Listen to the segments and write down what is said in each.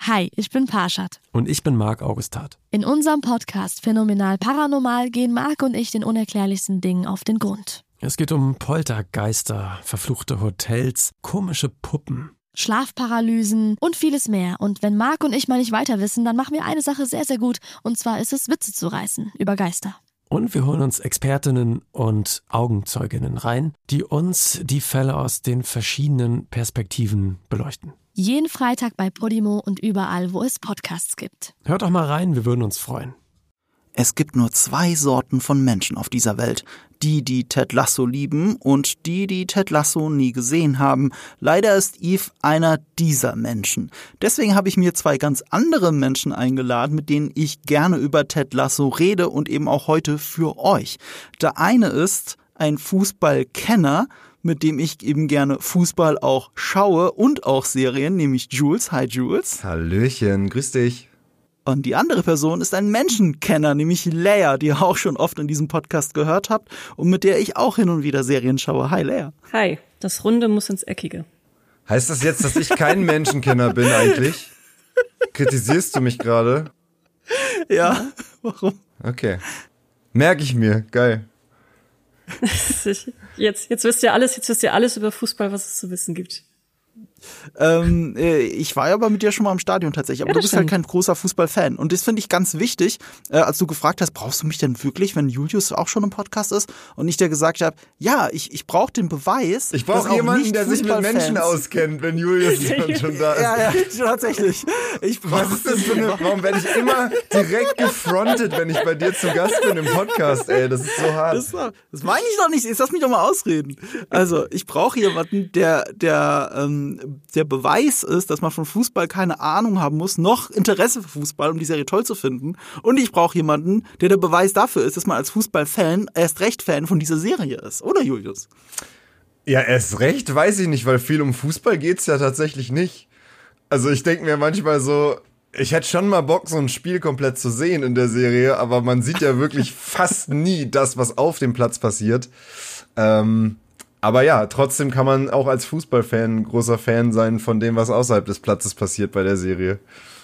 Hi, ich bin Parshad. Und ich bin Marc Augustat. In unserem Podcast Phänomenal Paranormal gehen Marc und ich den unerklärlichsten Dingen auf den Grund. Es geht um Poltergeister, verfluchte Hotels, komische Puppen, Schlafparalysen und vieles mehr. Und wenn Marc und ich mal nicht weiter wissen, dann machen wir eine Sache sehr, sehr gut. Und zwar ist es, Witze zu reißen über Geister. Und wir holen uns Expertinnen und Augenzeuginnen rein, die uns die Fälle aus den verschiedenen Perspektiven beleuchten. Jeden Freitag bei Podimo und überall, wo es Podcasts gibt. Hört doch mal rein, wir würden uns freuen. Es gibt nur 2 Sorten von Menschen auf dieser Welt. Die, die Ted Lasso lieben und die, die Ted Lasso nie gesehen haben. Leider ist Eve einer dieser Menschen. Deswegen habe ich mir 2 ganz andere Menschen eingeladen, mit denen ich gerne über Ted Lasso rede und eben auch heute für euch. Der eine ist ein Fußballkenner, mit dem ich eben gerne Fußball auch schaue und auch Serien, nämlich Jules. Hi Jules. Hallöchen, grüß dich. Und die andere Person ist ein Menschenkenner, nämlich Leia, die ihr auch schon oft in diesem Podcast gehört habt und mit der ich auch hin und wieder Serien schaue. Hi Leia. Hi, das Runde muss ins Eckige. Heißt das jetzt, dass ich kein Menschenkenner bin eigentlich? Kritisierst du mich gerade? Ja, warum? Okay. Merke ich mir, geil. Jetzt wisst ihr alles über Fußball, was es zu wissen gibt. Ich war ja aber mit dir schon mal im Stadion tatsächlich, aber Ja, du bist stimmt. halt kein großer Fußballfan. Und das finde ich ganz wichtig, als du gefragt hast, brauchst du mich denn wirklich, wenn Julius auch schon im Podcast ist? Und ich dir gesagt habe, ja, ich brauche den Beweis. Ich brauche jemanden, der sich mit Menschen auskennt, wenn Julius schon da ist. Ja, tatsächlich. Was ist das für eine, warum werde ich immer direkt gefrontet, wenn ich bei dir zu Gast bin im Podcast, ey, das ist so hart. Das meine ich doch nicht, jetzt lass mich doch mal ausreden. Also, ich brauche jemanden, der Beweis ist, dass man von Fußball keine Ahnung haben muss, noch Interesse für Fußball, um die Serie toll zu finden. Und ich brauche jemanden, der Beweis dafür ist, dass man als Fußballfan erst recht Fan von dieser Serie ist. Oder, Julius? Ja, erst recht weiß ich nicht, weil viel um Fußball geht's ja tatsächlich nicht. Also ich denke mir manchmal so, ich hätte schon mal Bock, so ein Spiel komplett zu sehen in der Serie, aber man sieht ja wirklich fast nie das, was auf dem Platz passiert. Aber ja, trotzdem kann man auch als Fußballfan großer Fan sein von dem, was außerhalb des Platzes passiert bei der Serie.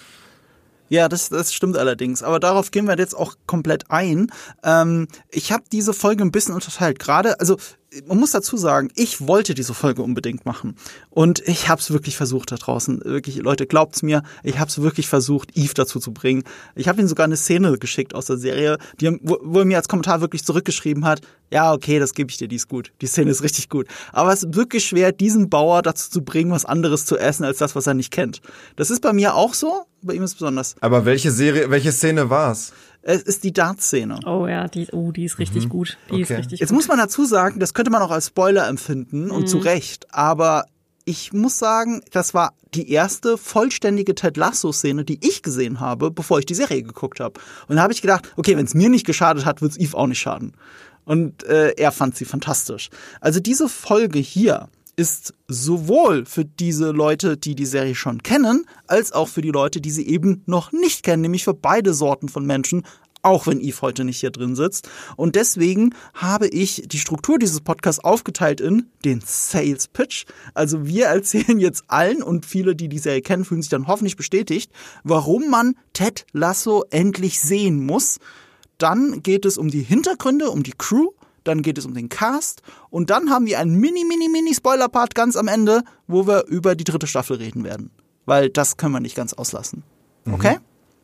Ja, das stimmt allerdings. Aber darauf gehen wir jetzt auch komplett ein. Ich habe diese Folge ein bisschen unterteilt. Gerade, also man muss dazu sagen, ich wollte diese Folge unbedingt machen. Und ich habe es wirklich versucht da draußen. Wirklich, Leute, glaubt's mir, ich habe es wirklich versucht, Eve dazu zu bringen. Ich habe ihm sogar eine Szene geschickt aus der Serie, wo er mir als Kommentar wirklich zurückgeschrieben hat, ja, okay, das gebe ich dir, die ist gut. Die Szene ist richtig gut. Aber es ist wirklich schwer, diesen Bauer dazu zu bringen, was anderes zu essen, als das, was er nicht kennt. Das ist bei mir auch so, bei ihm ist es besonders. Aber welche Szene war's? Es ist die Dart-Szene. Oh ja, die ist richtig gut. Die ist richtig Jetzt gut. muss man dazu sagen, das könnte man auch als Spoiler empfinden und zu Recht, aber ich muss sagen, das war die erste vollständige Ted Lasso-Szene, die ich gesehen habe, bevor ich die Serie geguckt habe. Und da habe ich gedacht, okay, wenn es mir nicht geschadet hat, wird es Eve auch nicht schaden. Und er fand sie fantastisch. Also diese Folge hier ist sowohl für diese Leute, die die Serie schon kennen, als auch für die Leute, die sie eben noch nicht kennen, nämlich für beide Sorten von Menschen, auch wenn Eve heute nicht hier drin sitzt. Und deswegen habe ich die Struktur dieses Podcasts aufgeteilt in den Sales Pitch. Also wir erzählen jetzt allen, und viele, die die Serie kennen, fühlen sich dann hoffentlich bestätigt, warum man Ted Lasso endlich sehen muss. Dann geht es um die Hintergründe, um die Crew. Dann geht es um den Cast und dann haben wir einen Mini-Spoiler-Part ganz am Ende, wo wir über die 3. Staffel reden werden. Weil das können wir nicht ganz auslassen. Okay?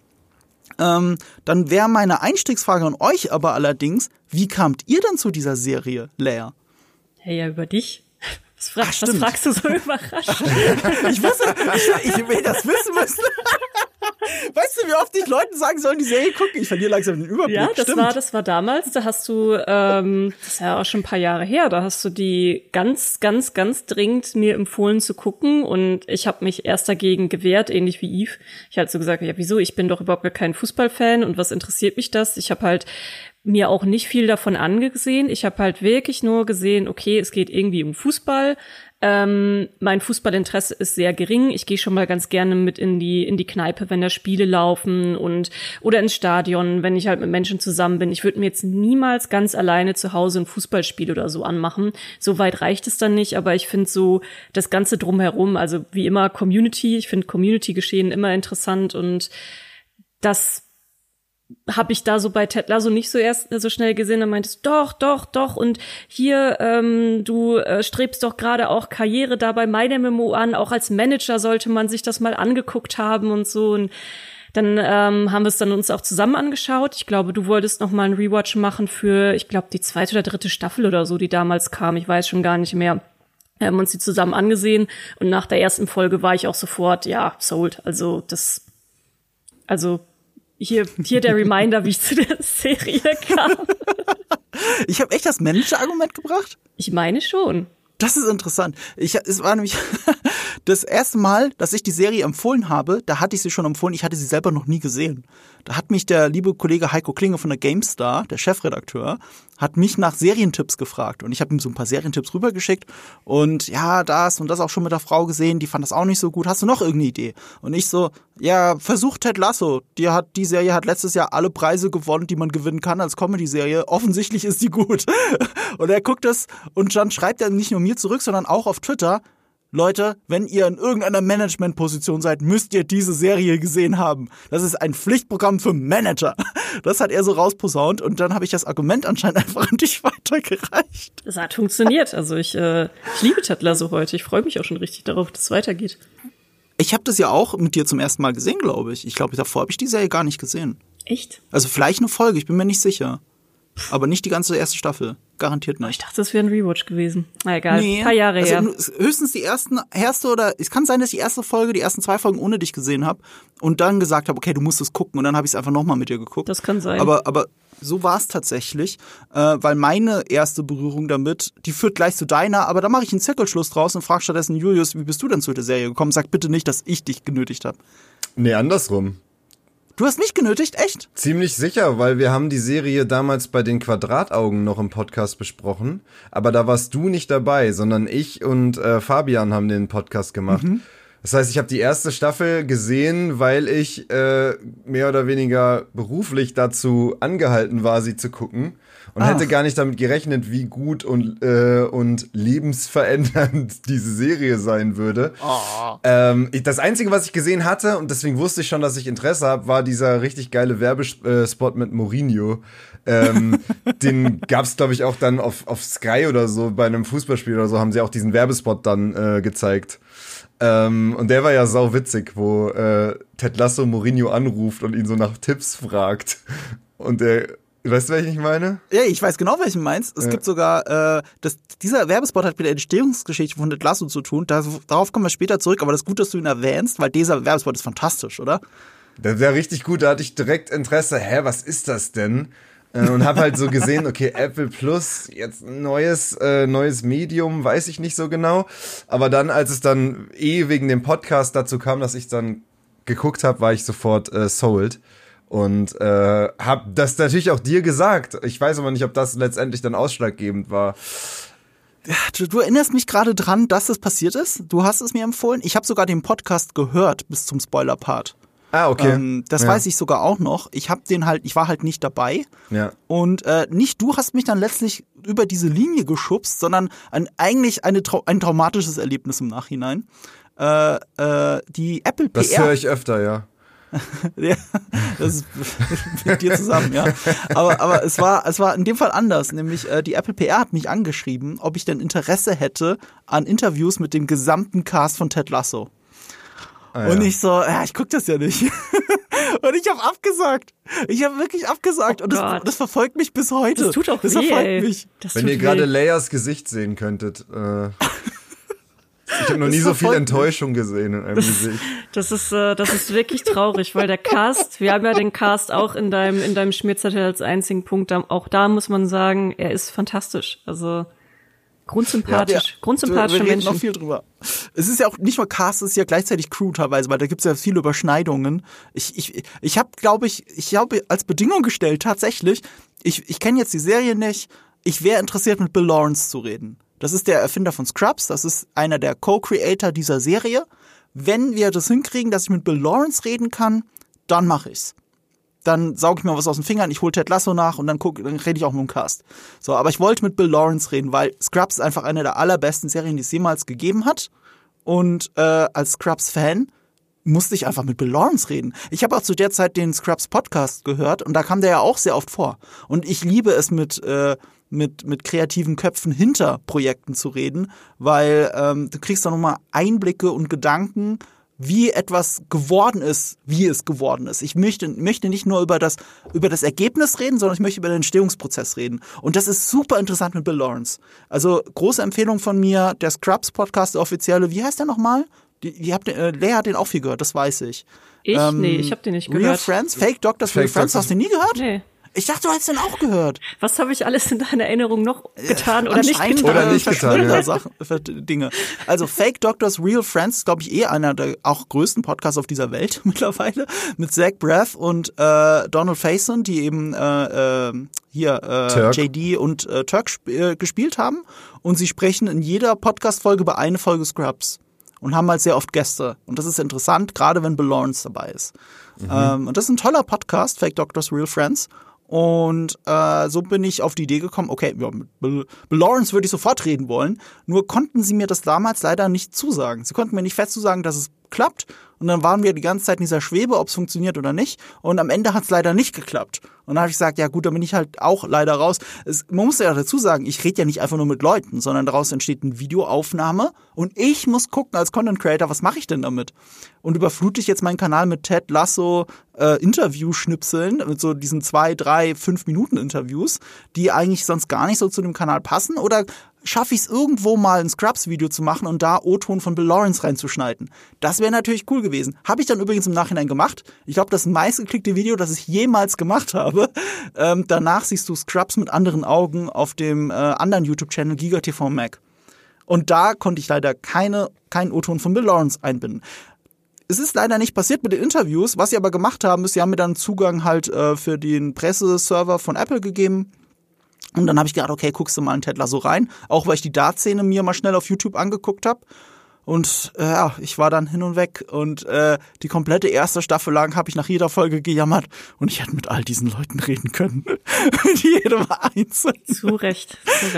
Dann wäre meine Einstiegsfrage an euch aber allerdings, wie kamt ihr denn zu dieser Serie, Leia? Hey, ja, über dich. Was fragst du so überrascht? Ich will das wissen müssen. Weißt du, wie oft ich Leuten sagen sollen, die Serie gucken? Ich verliere langsam den Überblick. Ja, das war damals, da hast du, das ist ja auch schon ein paar Jahre her, da hast du die ganz dringend mir empfohlen zu gucken und ich habe mich erst dagegen gewehrt, ähnlich wie Eve. Ich habe so gesagt, ja wieso, ich bin doch überhaupt gar kein Fußballfan und was interessiert mich das? Ich habe halt mir auch nicht viel davon angesehen. Ich habe halt wirklich nur gesehen, okay, es geht irgendwie um Fußball. Mein Fußballinteresse ist sehr gering. Ich gehe schon mal ganz gerne mit in die Kneipe, wenn da Spiele laufen oder ins Stadion, wenn ich halt mit Menschen zusammen bin. Ich würde mir jetzt niemals ganz alleine zu Hause ein Fußballspiel oder so anmachen. So weit reicht es dann nicht, aber ich finde so das Ganze drumherum, also wie immer Community. Ich finde Community-Geschehen immer interessant und das habe ich da so bei Ted Lasso nicht so schnell gesehen. Dann meintest du, doch. Und hier, du strebst doch gerade auch Karriere da bei MyMMO an. Auch als Manager sollte man sich das mal angeguckt haben und so. Und dann haben wir es dann uns auch zusammen angeschaut. Ich glaube, du wolltest noch mal einen Rewatch machen für, ich glaube, die 2. oder 3. Staffel oder so, die damals kam. Ich weiß schon gar nicht mehr. Wir haben uns die zusammen angesehen. Und nach der ersten Folge war ich auch sofort, ja, sold. Hier der Reminder, wie ich zu der Serie kam. Ich habe echt das Manager-Argument gebracht? Ich meine schon. Das ist interessant. Es war nämlich das erste Mal, dass ich die Serie empfohlen habe, da hatte ich sie schon empfohlen, ich hatte sie selber noch nie gesehen. Da hat mich der liebe Kollege Heiko Klinge von der GameStar, der Chefredakteur, hat mich nach Serientipps gefragt. Und ich habe ihm so ein paar Serientipps rübergeschickt. Und ja, das und das auch schon mit der Frau gesehen, die fand das auch nicht so gut. Hast du noch irgendeine Idee? Und ich so, ja, versuch Ted Lasso. Die Serie hat letztes Jahr alle Preise gewonnen, die man gewinnen kann als Comedy-Serie. Offensichtlich ist die gut. Und er guckt das und dann schreibt er nicht nur mir zurück, sondern auch auf Twitter, Leute, wenn ihr in irgendeiner Managementposition seid, müsst ihr diese Serie gesehen haben. Das ist ein Pflichtprogramm für Manager. Das hat er so rausposaunt und dann habe ich das Argument anscheinend einfach an dich weitergereicht. Das hat funktioniert. Also ich liebe Ted Lasso heute. Ich freue mich auch schon richtig darauf, dass es weitergeht. Ich habe das ja auch mit dir zum ersten Mal gesehen, glaube ich. Ich glaube, davor habe ich die Serie gar nicht gesehen. Echt? Also vielleicht eine Folge, ich bin mir nicht sicher. Aber nicht die ganze erste Staffel. Garantiert nicht. Ich dachte, das wäre ein Rewatch gewesen. Na egal, ein paar Jahre her. Höchstens die erste oder es kann sein, dass ich die erste Folge, die ersten 2 Folgen ohne dich gesehen habe und dann gesagt habe, okay, du musst es gucken und dann habe ich es einfach nochmal mit dir geguckt. Das kann sein. Aber so war es tatsächlich, weil meine erste Berührung damit, die führt gleich zu deiner, aber da mache ich einen Zirkelschluss draus und frage stattdessen, Julius, wie bist du denn zu der Serie gekommen? Sag bitte nicht, dass ich dich genötigt habe. Nee, andersrum. Du hast mich genötigt? Echt? Ziemlich sicher, weil wir haben die Serie damals bei den Quadrataugen noch im Podcast besprochen. Aber da warst du nicht dabei, sondern ich und Fabian haben den Podcast gemacht. Mhm. Das heißt, ich habe die erste Staffel gesehen, weil ich mehr oder weniger beruflich dazu angehalten war, sie zu gucken. Und hätte gar nicht damit gerechnet, wie gut und lebensverändernd diese Serie sein würde. Oh. Das Einzige, was ich gesehen hatte, und deswegen wusste ich schon, dass ich Interesse habe, war dieser richtig geile Werbespot mit Mourinho. Den gab's, glaube ich, auch dann auf Sky oder so, bei einem Fußballspiel oder so, haben sie auch diesen Werbespot dann gezeigt. Und der war ja sau witzig, wo Ted Lasso Mourinho anruft und ihn so nach Tipps fragt. Und weißt du, welchen ich meine? Ja, ich weiß genau, welchen du meinst. Es gibt sogar, dieser Werbespot hat mit der Entstehungsgeschichte von Ted Lasso zu tun. Darauf kommen wir später zurück, aber das ist gut, dass du ihn erwähnst, weil dieser Werbespot ist fantastisch, oder? Der war richtig gut, da hatte ich direkt Interesse. Was ist das denn? Und hab halt so gesehen, okay, Apple Plus, jetzt ein neues Medium, weiß ich nicht so genau. Aber dann, als es dann wegen dem Podcast dazu kam, dass ich dann geguckt habe, war ich sofort sold. Und hab das natürlich auch dir gesagt. Ich weiß aber nicht, ob das letztendlich dann ausschlaggebend war. Ja, du erinnerst mich gerade dran, dass das passiert ist. Du hast es mir empfohlen. Ich habe sogar den Podcast gehört bis zum Spoiler-Part. Ah, okay. Das weiß ich sogar auch noch. Ich war halt nicht dabei. Ja. Und nicht du hast mich dann letztlich über diese Linie geschubst, sondern eigentlich ein traumatisches Erlebnis im Nachhinein. Die Apple PR. Das höre ich öfter, ja. Ja, das ist mit dir zusammen, ja. Aber es war in dem Fall anders, nämlich die Apple PR hat mich angeschrieben, ob ich denn Interesse hätte an Interviews mit dem gesamten Cast von Ted Lasso. Ah, und ich so, ich guck das ja nicht. Und ich habe abgesagt. Ich habe wirklich abgesagt. Und das verfolgt mich bis heute. Das tut auch das weh, verfolgt mich. Wenn ihr gerade Leias Gesicht sehen könntet. Ich habe noch nie so viel Enttäuschung gesehen in einem Gesicht. Das ist wirklich traurig, weil der Cast, wir haben ja den Cast auch in deinem Schmierzettel als einzigen Punkt. Auch da muss man sagen, er ist fantastisch. Also grundsympathisch, grundsympathische wir reden Menschen. noch viel drüber. Es ist ja auch nicht nur Cast, es ist ja gleichzeitig Crew teilweise, weil da gibt's ja viele Überschneidungen. Ich habe, glaube ich, als Bedingung gestellt, tatsächlich, ich kenne jetzt die Serie nicht, ich wäre interessiert, mit Bill Lawrence zu reden. Das ist der Erfinder von Scrubs. Das ist einer der Co-Creator dieser Serie. Wenn wir das hinkriegen, dass ich mit Bill Lawrence reden kann, dann mache ich's. Dann sauge ich mir was aus den Fingern, ich hole Ted Lasso nach und dann rede ich auch mit dem Cast. So, aber ich wollte mit Bill Lawrence reden, weil Scrubs ist einfach eine der allerbesten Serien, die es jemals gegeben hat. Und als Scrubs-Fan musste ich einfach mit Bill Lawrence reden. Ich habe auch zu der Zeit den Scrubs-Podcast gehört und da kam der ja auch sehr oft vor. Und ich liebe es, mit kreativen Köpfen hinter Projekten zu reden, weil du kriegst dann nochmal Einblicke und Gedanken, wie etwas geworden ist, wie es geworden ist. Ich möchte nicht nur über das Ergebnis reden, sondern ich möchte über den Entstehungsprozess reden. Und das ist super interessant mit Bill Lawrence. Also große Empfehlung von mir, der Scrubs-Podcast, der offizielle, wie heißt der nochmal? Lea hat den auch viel gehört, das weiß ich. Nee, ich habe den nicht gehört. Real Friends? Fake Doctors, Real Friends, hast du den nie gehört? Nee. Ich dachte, du hättest den auch gehört. Was habe ich alles in deiner Erinnerung noch getan oder nicht getan? Oder nicht getan, Sachen, Dinge. Also Fake Doctors, Real Friends, glaube ich, einer der auch größten Podcasts auf dieser Welt mittlerweile. Mit Zach Braff und Donald Faison, die eben JD und Turk gespielt haben. Und sie sprechen in jeder Podcast-Folge über eine Folge Scrubs. Und haben halt sehr oft Gäste. Und das ist interessant, gerade wenn Bill Lawrence dabei ist. Und das ist ein toller Podcast, Fake Doctors, Real Friends. Und so bin ich auf die Idee gekommen, okay, ja, mit Bill Lawrence würde ich sofort reden wollen. Nur konnten sie mir das damals leider nicht zusagen. Sie konnten mir nicht fest zusagen, dass es klappt. Und dann waren wir die ganze Zeit in dieser Schwebe, ob es funktioniert oder nicht. Und am Ende hat es leider nicht geklappt. Und dann habe ich gesagt, ja gut, dann bin ich halt auch leider raus. Man muss ja dazu sagen, ich rede ja nicht einfach nur mit Leuten, sondern daraus entsteht eine Videoaufnahme. Und ich muss gucken als Content Creator, was mache ich denn damit? Und überflute ich jetzt meinen Kanal mit Ted Lasso Interview-Schnipseln, mit so diesen 2, 3, 5 Minuten Interviews, die eigentlich sonst gar nicht so zu dem Kanal passen? Oder schaffe ich es irgendwo mal ein Scrubs-Video zu machen und da O-Ton von Bill Lawrence reinzuschneiden? Das wäre natürlich cool gewesen. Habe ich dann übrigens im Nachhinein gemacht. Ich glaube, das meistgeklickte Video, das ich jemals gemacht habe. Danach siehst du Scrubs mit anderen Augen auf dem anderen YouTube-Channel GigaTV Mac. Und da konnte ich leider keinen O-Ton von Bill Lawrence einbinden. Es ist leider nicht passiert mit den Interviews. Was sie aber gemacht haben, ist, sie haben mir dann Zugang halt für den Presseserver von Apple gegeben. Und dann habe ich gedacht, okay, guckst du mal in Ted Lasso rein. Auch weil ich die Dartszene mir mal schnell auf YouTube angeguckt habe. Und ich war dann hin und weg. Und die komplette erste Staffel lang habe ich nach jeder Folge gejammert. Und ich hätte mit all diesen Leuten reden können. Mit jedem einzeln. Zu Recht.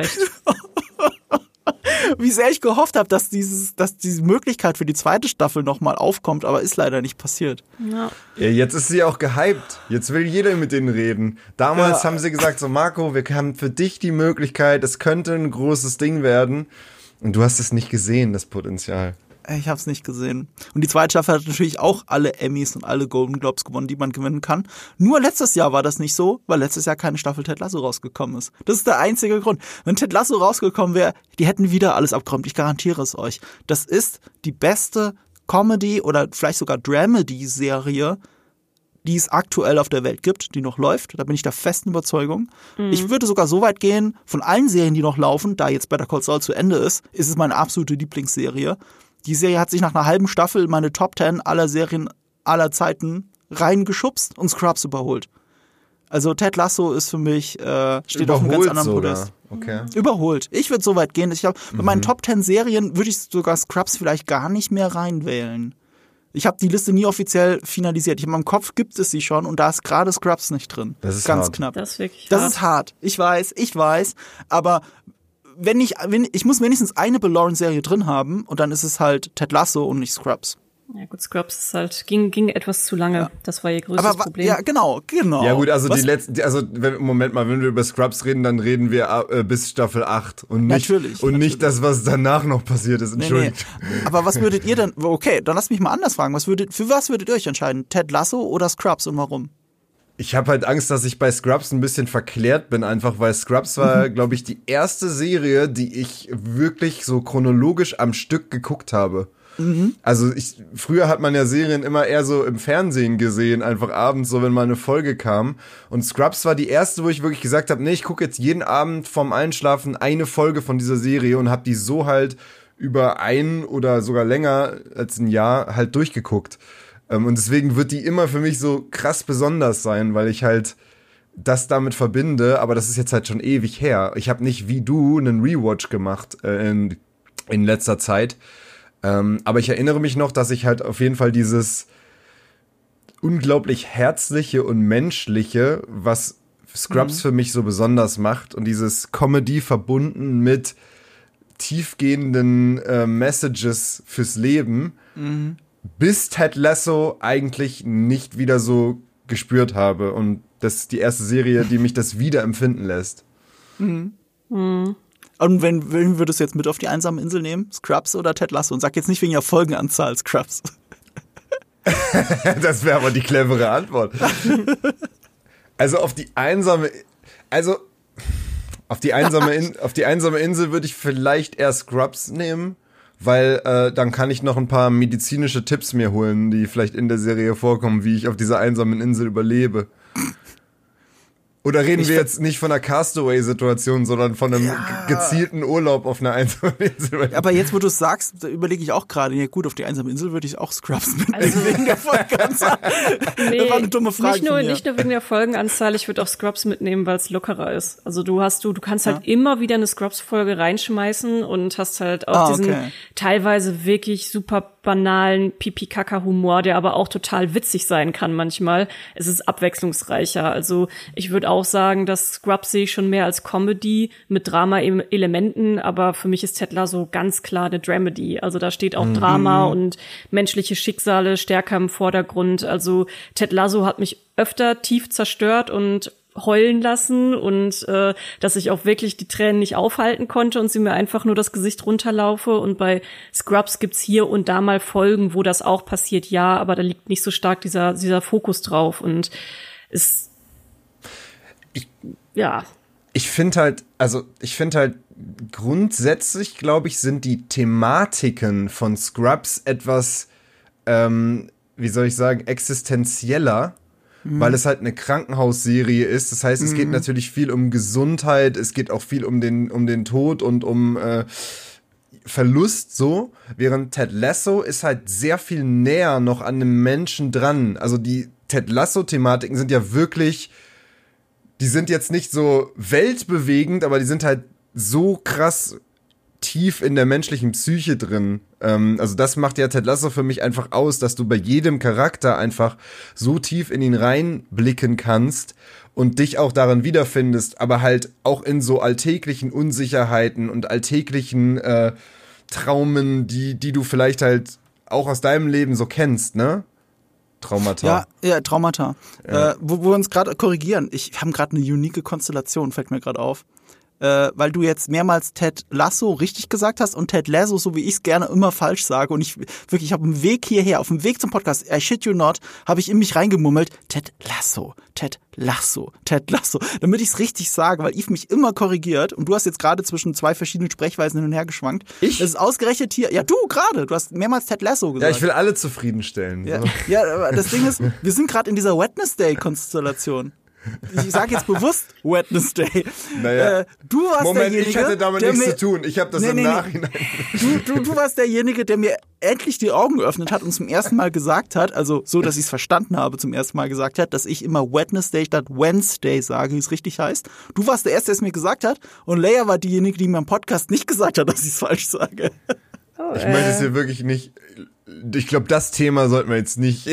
Wie sehr ich gehofft habe, dass diese Möglichkeit für die zweite Staffel nochmal aufkommt, aber ist leider nicht passiert. Ja. Ja, jetzt ist sie auch gehypt. Jetzt will jeder mit denen reden. Damals haben sie gesagt, so Marco, wir haben für dich die Möglichkeit, es könnte ein großes Ding werden. Und du hast es nicht gesehen, das Potenzial. Ich habe es nicht gesehen. Und die zweite Staffel hat natürlich auch alle Emmys und alle Golden Globes gewonnen, die man gewinnen kann. Nur letztes Jahr war das nicht so, weil letztes Jahr keine Staffel Ted Lasso rausgekommen ist. Das ist der einzige Grund. Wenn Ted Lasso rausgekommen wäre, die hätten wieder alles abgeräumt. Ich garantiere es euch. Das ist die beste Comedy oder vielleicht sogar Dramedy-Serie, die es aktuell auf der Welt gibt, die noch läuft. Da bin ich der festen Überzeugung. Ich würde sogar so weit gehen, von allen Serien, die noch laufen, da jetzt Better Call Saul zu Ende ist es meine absolute Lieblingsserie. Die Serie hat sich nach einer halben Staffel meine Top 10 aller Serien aller Zeiten reingeschubst und Scrubs überholt. Also Ted Lasso ist für mich, steht auf einem ganz anderen Podest. Okay. Überholt. Ich würde so weit gehen. Ich glaube, bei meinen Top 10 Serien würde ich sogar Scrubs vielleicht gar nicht mehr reinwählen. Ich habe die Liste nie offiziell finalisiert. In meinem Kopf gibt es sie schon und da ist gerade Scrubs nicht drin. Das ist ganz knapp. Das ist wirklich hart. Das ist hart. Ich weiß. Aber ich muss wenigstens eine Bill Lawrence-Serie drin haben und dann ist es halt Ted Lasso und nicht Scrubs. Ja gut, Scrubs ist halt, ging etwas zu lange. Ja. Das war ihr größtes Problem. Ja, genau. Ja gut, also Moment mal, wenn wir über Scrubs reden, dann reden wir bis Staffel 8 und nicht, nicht das, was danach noch passiert ist. Entschuldigt. Nee. Aber was würdet ihr denn, okay, dann lasst mich mal anders fragen, für was würdet ihr euch entscheiden? Ted Lasso oder Scrubs und warum? Ich habe halt Angst, dass ich bei Scrubs ein bisschen verklärt bin, einfach weil Scrubs war, glaube ich, die erste Serie, die ich wirklich so chronologisch am Stück geguckt habe. Also früher hat man ja Serien immer eher so im Fernsehen gesehen, einfach abends, so wenn mal eine Folge kam. Und Scrubs war die erste, wo ich wirklich gesagt habe, nee, ich gucke jetzt jeden Abend vorm Einschlafen eine Folge von dieser Serie und habe die so halt über ein oder sogar länger als ein Jahr halt durchgeguckt. Und deswegen wird die immer für mich so krass besonders sein, weil ich halt das damit verbinde, aber das ist jetzt halt schon ewig her. Ich habe nicht wie du einen Rewatch gemacht in letzter Zeit, aber ich erinnere mich noch, dass ich halt auf jeden Fall dieses unglaublich Herzliche und Menschliche, was Scrubs für mich so besonders macht und dieses Comedy verbunden mit tiefgehenden Messages fürs Leben, bis Ted Lasso eigentlich nicht wieder so gespürt habe. Und das ist die erste Serie, die mich das wieder empfinden lässt. Und wen würdest du jetzt mit auf die einsame Insel nehmen? Scrubs oder Ted Lasso? Und sag jetzt nicht wegen der Folgenanzahl Scrubs. Das wäre aber die clevere Antwort. Also auf die einsame Insel würde ich vielleicht eher Scrubs nehmen, weil dann kann ich noch ein paar medizinische Tipps mir holen, die vielleicht in der Serie vorkommen, wie ich auf dieser einsamen Insel überlebe. Oder reden wir jetzt nicht von einer Castaway-Situation, sondern von einem gezielten Urlaub auf einer einsamen Insel? Aber jetzt, wo du es sagst, da überlege ich auch gerade, ja gut, auf die einsame Insel würde ich auch Scrubs mitnehmen wegen der Folgenanzahl. Nee, das war eine dumme Frage nicht nur wegen der Folgenanzahl, ich würde auch Scrubs mitnehmen, weil es lockerer ist. Also du kannst halt immer wieder eine Scrubs-Folge reinschmeißen und hast halt auch diesen teilweise wirklich super banalen Pipi-Kaka-Humor, der aber auch total witzig sein kann manchmal. Es ist abwechslungsreicher. Also ich würde auch sagen, dass Scrubs sehe ich schon mehr als Comedy mit Drama-Elementen, aber für mich ist Ted Lasso ganz klar eine Dramedy. Also da steht auch Drama und menschliche Schicksale stärker im Vordergrund. Also Ted Lasso hat mich öfter tief zerstört und heulen lassen und dass ich auch wirklich die Tränen nicht aufhalten konnte und sie mir einfach nur das Gesicht runterlaufe. Und bei Scrubs gibt's hier und da mal Folgen, wo das auch passiert, ja, aber da liegt nicht so stark dieser Fokus drauf und Ich finde halt grundsätzlich, glaube ich, sind die Thematiken von Scrubs etwas, wie soll ich sagen, existenzieller, weil es halt eine Krankenhausserie ist. Das heißt, es geht natürlich viel um Gesundheit, es geht auch viel um den Tod und um Verlust so, während Ted Lasso ist halt sehr viel näher noch an einem Menschen dran. Also die Ted Lasso-Thematiken sind ja wirklich, die sind jetzt nicht so weltbewegend, aber die sind halt so krass tief in der menschlichen Psyche drin. Also das macht ja Ted Lasso für mich einfach aus, dass du bei jedem Charakter einfach so tief in ihn reinblicken kannst und dich auch darin wiederfindest, aber halt auch in so alltäglichen Unsicherheiten und alltäglichen Traumen, die du vielleicht halt auch aus deinem Leben so kennst, ne? Traumata. Ja, Traumata. Ja. Wo wir uns gerade korrigieren. Wir haben gerade eine unique Konstellation, fällt mir gerade auf. Weil du jetzt mehrmals Ted Lasso richtig gesagt hast und Ted Lasso, so wie ich es gerne immer falsch sage. Und ich habe einen Weg hierher, auf dem Weg zum Podcast, I shit you not, habe ich in mich reingemummelt, Ted Lasso, Ted Lasso, Ted Lasso, damit ich es richtig sage, weil Yves mich immer korrigiert und du hast jetzt gerade zwischen zwei verschiedenen Sprechweisen hin und her geschwankt. Ich? Das ist ausgerechnet hier, ja du gerade, du hast mehrmals Ted Lasso gesagt. Ja, ich will alle zufriedenstellen. Ja, so. ja, aber das Ding ist, wir sind gerade in dieser Wednesday-Konstellation. Ich sage jetzt bewusst Wednesday. Naja. Du warst derjenige, ich hatte damit nichts zu tun. Ich habe das im Nachhinein. Du warst derjenige, der mir endlich die Augen geöffnet hat und zum ersten Mal gesagt hat, also so, dass ich es verstanden habe, zum ersten Mal gesagt hat, dass ich immer Wednesday statt Wednesday sage, wie es richtig heißt. Du warst der Erste, der es mir gesagt hat und Leia war diejenige, die mir im Podcast nicht gesagt hat, dass ich es falsch sage. Oh, ich möchte es hier wirklich nicht. Ich glaube, das Thema sollten wir jetzt nicht.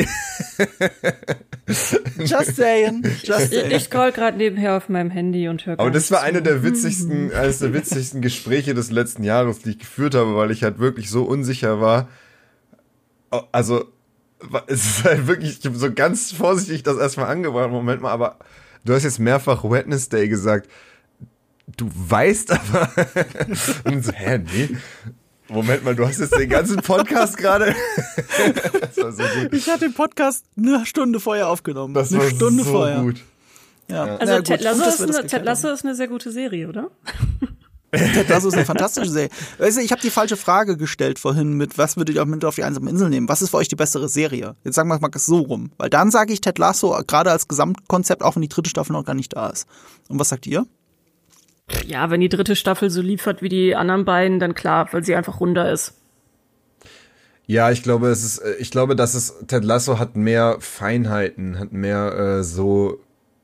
Just saying. Ich scroll gerade nebenher auf meinem Handy und höre. Aber das war eines der witzigsten Gespräche des letzten Jahres, die ich geführt habe, weil ich halt wirklich so unsicher war. Also, es ist halt wirklich, ich habe so ganz vorsichtig das erstmal angebracht. Moment mal, aber du hast jetzt mehrfach Wednesday gesagt. Du weißt aber. Und so, nee. Moment mal, du hast jetzt den ganzen Podcast gerade. Das war so gut. Ich hatte den Podcast eine Stunde vorher aufgenommen. Das war Stunde so vorher. gut. Ja. Also Ted Lasso ist eine sehr gute Serie, oder? Ted Lasso ist eine fantastische Serie. Weißt du, ich habe die falsche Frage gestellt vorhin mit, was würdet ihr auch mit auf die einsame Insel nehmen? Was ist für euch die bessere Serie? Jetzt sagen wir es mal so rum. Weil dann sage ich Ted Lasso gerade als Gesamtkonzept, auch wenn die dritte Staffel noch gar nicht da ist. Und was sagt ihr? Ja, wenn die dritte Staffel so liefert wie die anderen beiden, dann klar, weil sie einfach runder ist. Ja, ich glaube, Ted Lasso hat mehr Feinheiten, hat mehr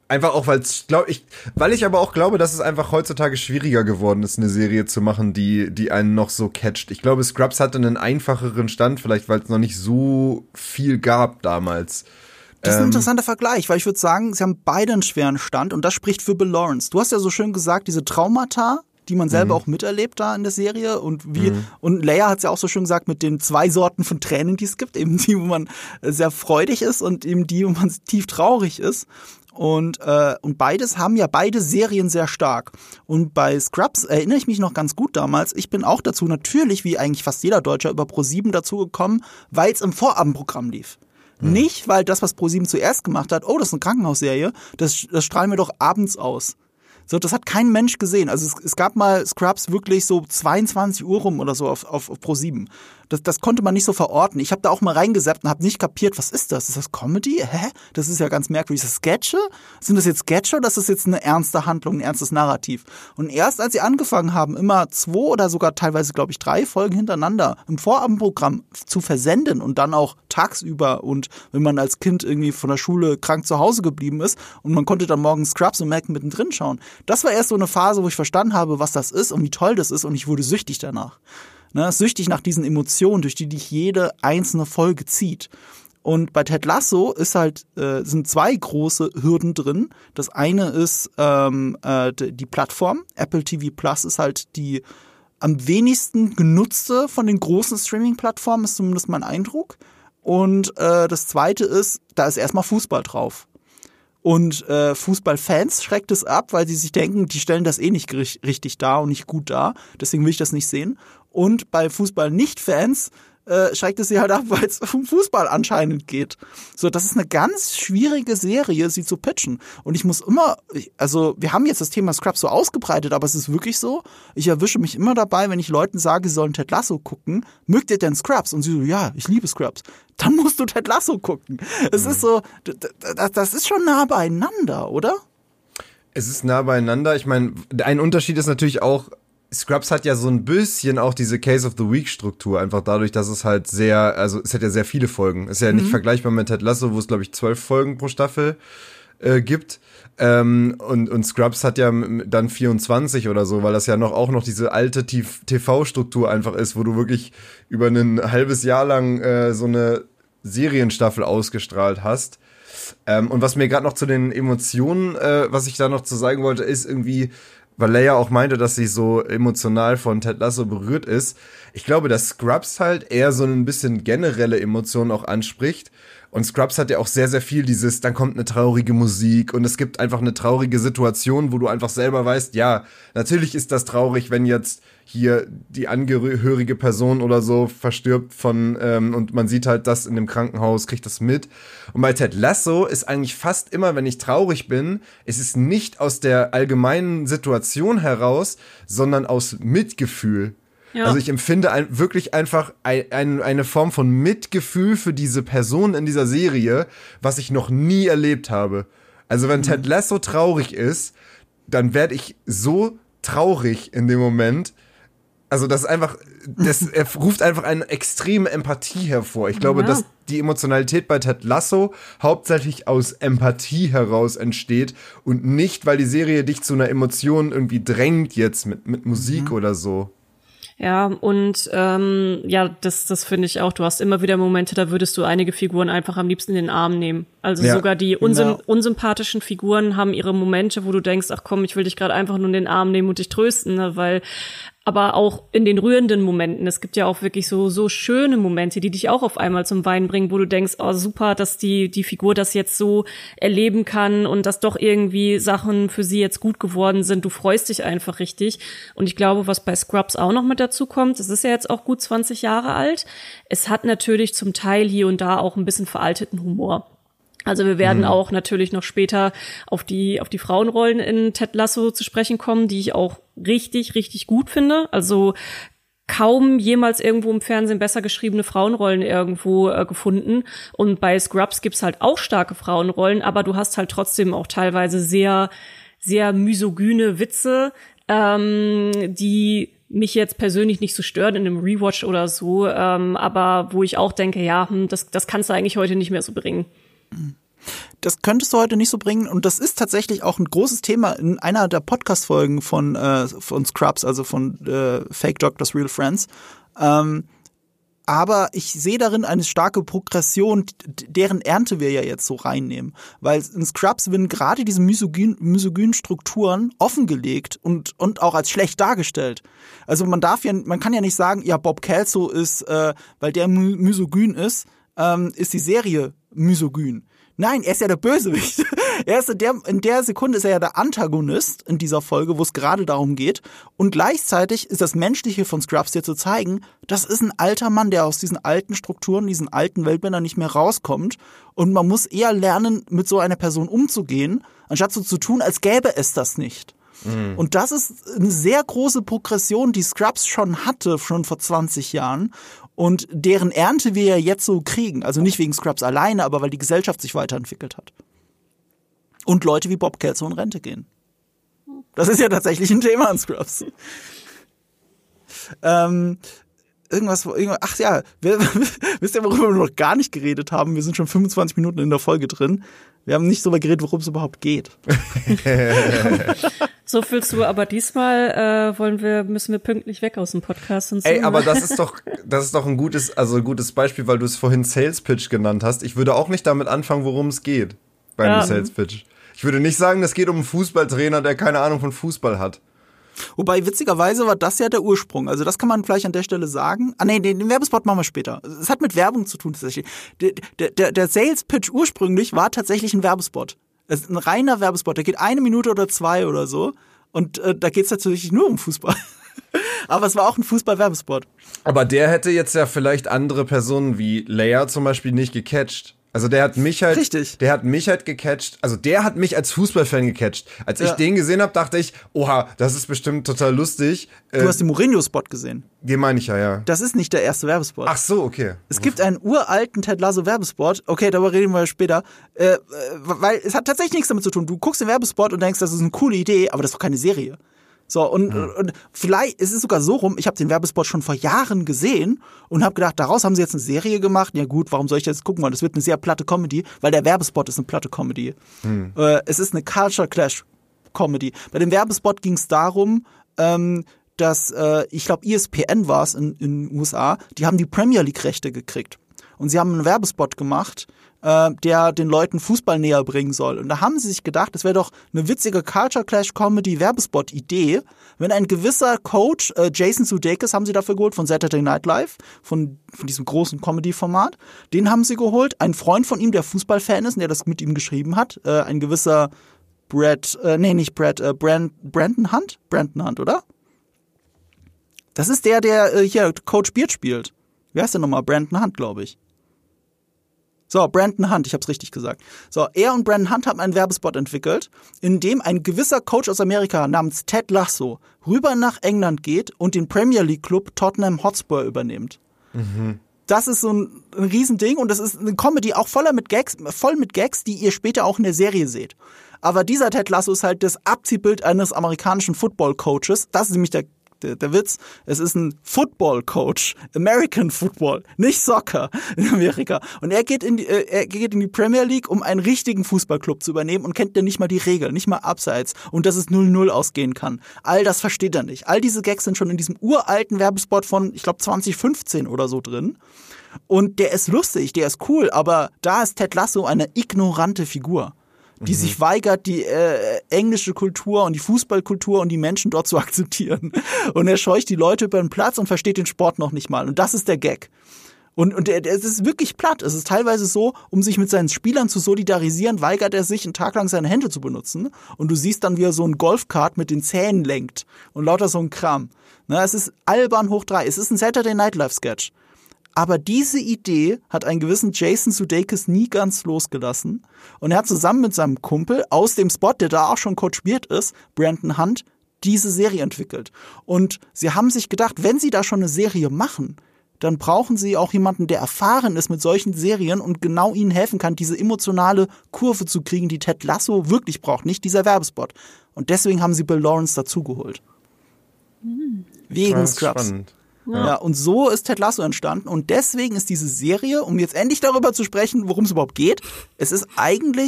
Einfach auch, weil ich aber auch glaube, dass es einfach heutzutage schwieriger geworden ist, eine Serie zu machen, die einen noch so catcht. Ich glaube, Scrubs hatte einen einfacheren Stand, vielleicht weil es noch nicht so viel gab damals. Das ist ein interessanter Vergleich, weil ich würde sagen, sie haben beide einen schweren Stand und das spricht für Bill Lawrence. Du hast ja so schön gesagt, diese Traumata, die man selber auch miterlebt da in der Serie und und Leia hat es ja auch so schön gesagt mit den 2 Sorten von Tränen, die es gibt, eben die, wo man sehr freudig ist und eben die, wo man tief traurig ist. Und beides haben ja beide Serien sehr stark. Und bei Scrubs erinnere ich mich noch ganz gut damals. Ich bin auch dazu natürlich, wie eigentlich fast jeder Deutscher, über ProSieben dazu gekommen, weil es im Vorabendprogramm lief. Nicht, weil das, was ProSieben zuerst gemacht hat, das ist eine Krankenhausserie, das strahlen wir doch abends aus. So, das hat kein Mensch gesehen. Also es gab mal Scrubs wirklich so 22 Uhr rum oder so auf ProSieben. Das konnte man nicht so verorten. Ich habe da auch mal reingesappt und habe nicht kapiert, was ist das? Ist das Comedy? Hä? Das ist ja ganz merkwürdig. Ist das Sketche? Sind das jetzt Sketche oder ist das jetzt eine ernste Handlung, ein ernstes Narrativ? Und erst als sie angefangen haben, immer 2 oder sogar teilweise, glaube ich, 3 Folgen hintereinander im Vorabendprogramm zu versenden und dann auch tagsüber und wenn man als Kind irgendwie von der Schule krank zu Hause geblieben ist und man konnte dann morgens Scrubs und Mac mittendrin schauen. Das war erst so eine Phase, wo ich verstanden habe, was das ist und wie toll das ist und ich wurde süchtig danach. Süchtig nach diesen Emotionen, durch die dich jede einzelne Folge zieht. Und bei Ted Lasso ist halt, sind 2 große Hürden drin. Das eine ist die Plattform. Apple TV Plus ist halt die am wenigsten genutzte von den großen Streaming-Plattformen, ist zumindest mein Eindruck. Und das zweite ist, da ist erstmal Fußball drauf. Und Fußballfans schreckt es ab, weil sie sich denken, die stellen das eh nicht richtig dar und nicht gut dar. Deswegen will ich das nicht sehen. Und bei Fußball-Nicht-Fans schreckt es sie halt ab, weil es um Fußball anscheinend geht. So, das ist eine ganz schwierige Serie, sie zu pitchen. Und ich muss immer, wir haben jetzt das Thema Scrubs so ausgebreitet, aber es ist wirklich so, ich erwische mich immer dabei, wenn ich Leuten sage, sie sollen Ted Lasso gucken, mögt ihr denn Scrubs? Und sie so, ja, ich liebe Scrubs. Dann musst du Ted Lasso gucken. Es ist so, das ist schon nah beieinander, oder? Es ist nah beieinander. Ich meine, ein Unterschied ist natürlich auch, Scrubs hat ja so ein bisschen auch diese Case of the Week Struktur, einfach dadurch, dass es halt es hat ja sehr viele Folgen. Es ist ja nicht vergleichbar mit Ted Lasso, wo es, glaube ich, 12 Folgen pro Staffel gibt. Und Scrubs hat ja dann 24 oder so, weil das ja auch noch diese alte TV-Struktur einfach ist, wo du wirklich über ein halbes Jahr lang so eine Serienstaffel ausgestrahlt hast. Und was mir gerade noch zu den Emotionen, was ich da noch zu sagen wollte, ist irgendwie, weil Leia auch meinte, dass sie so emotional von Ted Lasso berührt ist. Ich glaube, dass Scrubs halt eher so ein bisschen generelle Emotionen auch anspricht. Und Scrubs hat ja auch sehr, sehr viel dann kommt eine traurige Musik und es gibt einfach eine traurige Situation, wo du einfach selber weißt, ja, natürlich ist das traurig, wenn jetzt hier die angehörige Person oder so verstirbt und man sieht halt das in dem Krankenhaus, kriegt das mit. Und bei Ted Lasso ist eigentlich fast immer, wenn ich traurig bin, es ist nicht aus der allgemeinen Situation heraus, sondern aus Mitgefühl. Ja. Also ich empfinde wirklich einfach eine Form von Mitgefühl für diese Person in dieser Serie, was ich noch nie erlebt habe. Also wenn Ted Lasso traurig ist, dann werde ich so traurig in dem Moment. Also das ruft einfach eine extreme Empathie hervor. Ich glaube, dass die Emotionalität bei Ted Lasso hauptsächlich aus Empathie heraus entsteht und nicht, weil die Serie dich zu einer Emotion irgendwie drängt jetzt mit Musik oder so. Ja, und das finde ich auch. Du hast immer wieder Momente, da würdest du einige Figuren einfach am liebsten in den Arm nehmen. Also sogar die unsympathischen Figuren haben ihre Momente, wo du denkst, ach komm, ich will dich gerade einfach nur in den Arm nehmen und dich trösten, ne? Weil aber auch in den rührenden Momenten. Es gibt ja auch wirklich so schöne Momente, die dich auch auf einmal zum Weinen bringen, wo du denkst, oh super, dass die Figur das jetzt so erleben kann und dass doch irgendwie Sachen für sie jetzt gut geworden sind. Du freust dich einfach richtig. Und ich glaube, was bei Scrubs auch noch mit dazu kommt, es ist ja jetzt auch gut 20 Jahre alt. Es hat natürlich zum Teil hier und da auch ein bisschen veralteten Humor. Also wir werden auch natürlich noch später auf die Frauenrollen in Ted Lasso zu sprechen kommen, die ich auch richtig, richtig gut finde. Also kaum jemals irgendwo im Fernsehen besser geschriebene Frauenrollen irgendwo gefunden. Und bei Scrubs gibt's halt auch starke Frauenrollen, aber du hast halt trotzdem auch teilweise sehr, sehr misogyne Witze, die mich jetzt persönlich nicht so stören in einem Rewatch oder so, aber wo ich auch denke, ja, das kannst du eigentlich heute nicht mehr so bringen. das könntest du heute nicht so bringen. Und das ist tatsächlich auch ein großes Thema in einer der Podcast-Folgen von Scrubs, also von Fake Doctors, Real Friends. Aber ich sehe darin eine starke Progression, deren Ernte wir ja jetzt so reinnehmen. Weil in Scrubs werden gerade diese misogynen Strukturen offengelegt und auch als schlecht dargestellt. Also man kann ja nicht sagen, ja, Bob Kelso ist, weil der misogyn ist die Serie misogyn. Nein, er ist ja der Bösewicht. In der Sekunde ist er ja der Antagonist in dieser Folge, wo es gerade darum geht. Und gleichzeitig ist das Menschliche von Scrubs dir zu zeigen, das ist ein alter Mann, der aus diesen alten Strukturen, diesen alten Weltbildern nicht mehr rauskommt. Und man muss eher lernen, mit so einer Person umzugehen, anstatt so zu tun, als gäbe es das nicht. Mhm. Und das ist eine sehr große Progression, die Scrubs schon vor 20 Jahren. Und deren Ernte wir ja jetzt so kriegen. Also nicht wegen Scrubs alleine, aber weil die Gesellschaft sich weiterentwickelt hat. Und Leute wie Bob Kelso in Rente gehen. Das ist ja tatsächlich ein Thema an Scrubs. Ach ja, wisst ihr, worüber wir noch gar nicht geredet haben? Wir sind schon 25 Minuten in der Folge drin. Wir haben nicht darüber geredet, worum es überhaupt geht. So fühlst du, aber diesmal müssen wir pünktlich weg aus dem Podcast. Und so. Ey, aber das ist doch ein gutes Beispiel, weil du es vorhin Sales Pitch genannt hast. Ich würde auch nicht damit anfangen, worum es geht beim Sales Pitch. Ich würde nicht sagen, es geht um einen Fußballtrainer, der keine Ahnung von Fußball hat. Wobei, witzigerweise war das ja der Ursprung. Also das kann man vielleicht an der Stelle sagen. Den Werbespot machen wir später. Es hat mit Werbung zu tun tatsächlich. Der Sales-Pitch ursprünglich war tatsächlich ein Werbespot. Es ist ein reiner Werbespot. Der geht 1 Minute oder 2 oder so. Und da geht es tatsächlich nur um Fußball. Aber es war auch ein Fußball-Werbespot. Aber der hätte jetzt ja vielleicht andere Personen wie Leia zum Beispiel nicht gecatcht. Also der hat mich halt gecatcht, also der hat mich als Fußballfan gecatcht. Als ich den gesehen habe, dachte ich, oha, das ist bestimmt total lustig. Du hast den Mourinho-Spot gesehen. Den meine ich ja. Das ist nicht der erste Werbespot. Ach so, okay. Es gibt einen uralten Ted Lasso-Werbespot, okay, darüber reden wir später, weil es hat tatsächlich nichts damit zu tun. Du guckst den Werbespot und denkst, das ist eine coole Idee, aber das ist doch keine Serie. So, und vielleicht ist es sogar so rum, ich habe den Werbespot schon vor Jahren gesehen und habe gedacht, daraus haben sie jetzt eine Serie gemacht. Ja gut, warum soll ich das gucken? Weil das wird eine sehr platte Comedy, weil der Werbespot ist eine platte Comedy. Es ist eine Culture Clash Comedy. Bei dem Werbespot ging es darum, dass, ich glaube, ESPN war es in den USA, die haben die Premier League Rechte gekriegt. Und sie haben einen Werbespot gemacht, der den Leuten Fußball näher bringen soll. Und da haben sie sich gedacht, es wäre doch eine witzige Culture Clash Comedy Werbespot Idee, wenn ein gewisser Coach, Jason Sudeikis haben sie dafür geholt, von Saturday Night Live, von diesem großen Comedy-Format, den haben sie geholt, ein Freund von ihm, der Fußballfan ist und der das mit ihm geschrieben hat, ein gewisser Brandon Hunt, oder? Das ist der hier Coach Beard spielt. Wie heißt der nochmal? Brandon Hunt, glaube ich. So, Brandon Hunt, ich habe es richtig gesagt. So, er und Brandon Hunt haben einen Werbespot entwickelt, in dem ein gewisser Coach aus Amerika namens Ted Lasso rüber nach England geht und den Premier League Club Tottenham Hotspur übernimmt. Mhm. Das ist so ein Riesending und das ist eine Comedy auch voll mit Gags, die ihr später auch in der Serie seht. Aber dieser Ted Lasso ist halt das Abziehbild eines amerikanischen Football-Coaches. Das ist nämlich der Witz, es ist ein Football-Coach, American Football, nicht Soccer in Amerika. Und er geht in die Premier League, um einen richtigen Fußballclub zu übernehmen und kennt ja nicht mal die Regeln, nicht mal Abseits und dass es 0-0 ausgehen kann. All das versteht er nicht. All diese Gags sind schon in diesem uralten Werbespot von, ich glaube, 2015 oder so drin. Und der ist lustig, der ist cool, aber da ist Ted Lasso eine ignorante Figur, die sich weigert, die englische Kultur und die Fußballkultur und die Menschen dort zu akzeptieren. Und er scheucht die Leute über den Platz und versteht den Sport noch nicht mal. Und das ist der Gag. Und es ist wirklich platt. Es ist teilweise so, um sich mit seinen Spielern zu solidarisieren, weigert er sich, einen Tag lang seine Hände zu benutzen. Und du siehst dann, wie er so ein Golfkart mit den Zähnen lenkt. Und lauter so ein Kram. Na, es ist albern hoch 3. Es ist ein Saturday Night Live Sketch. Aber diese Idee hat einen gewissen Jason Sudeikis nie ganz losgelassen. Und er hat zusammen mit seinem Kumpel aus dem Spot, der da auch schon Coach Beard ist, Brandon Hunt, diese Serie entwickelt. Und sie haben sich gedacht, wenn sie da schon eine Serie machen, dann brauchen sie auch jemanden, der erfahren ist mit solchen Serien und genau ihnen helfen kann, diese emotionale Kurve zu kriegen, die Ted Lasso wirklich braucht, nicht dieser Werbespot. Und deswegen haben sie Bill Lawrence dazugeholt. Wegen Scrubs. Spannend. Ja, und so ist Ted Lasso entstanden und deswegen ist diese Serie, um jetzt endlich darüber zu sprechen, worum es überhaupt geht, es ist eigentlich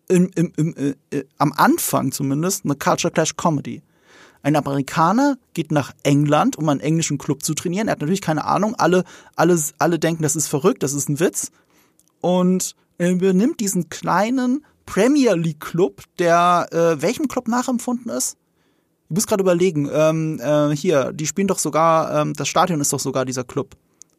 am Anfang zumindest eine Culture Clash Comedy. Ein Amerikaner geht nach England, um einen englischen Club zu trainieren. Er hat natürlich keine Ahnung. Alle denken, das ist verrückt, das ist ein Witz. Und er übernimmt diesen kleinen Premier League Club, der welchem Club nachempfunden ist? Ich muss gerade überlegen. Hier, die spielen doch sogar, das Stadion ist doch sogar dieser Club.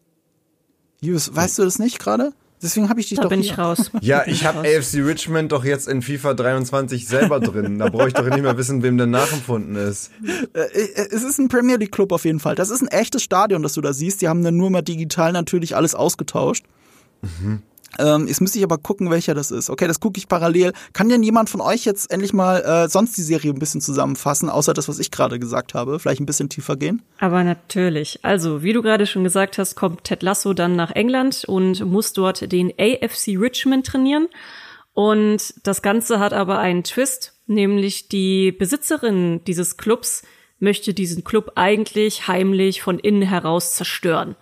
Jus, weißt du das nicht gerade? Deswegen habe ich dich da doch bin hier. Ich raus. Ja, ich habe AFC Richmond doch jetzt in FIFA 23 selber drin. Da brauche ich doch nicht mehr wissen, wem der nachempfunden ist. Es ist ein Premier League Club auf jeden Fall. Das ist ein echtes Stadion, das du da siehst. Die haben dann nur mal digital natürlich alles ausgetauscht. Mhm. Jetzt müsste ich aber gucken, welcher das ist. Okay, das gucke ich parallel. Kann denn jemand von euch jetzt endlich mal sonst die Serie ein bisschen zusammenfassen, außer das, was ich gerade gesagt habe? Vielleicht ein bisschen tiefer gehen? Aber natürlich. Also, wie du gerade schon gesagt hast, kommt Ted Lasso dann nach England und muss dort den AFC Richmond trainieren. Und das Ganze hat aber einen Twist, nämlich die Besitzerin dieses Clubs möchte diesen Club eigentlich heimlich von innen heraus zerstören.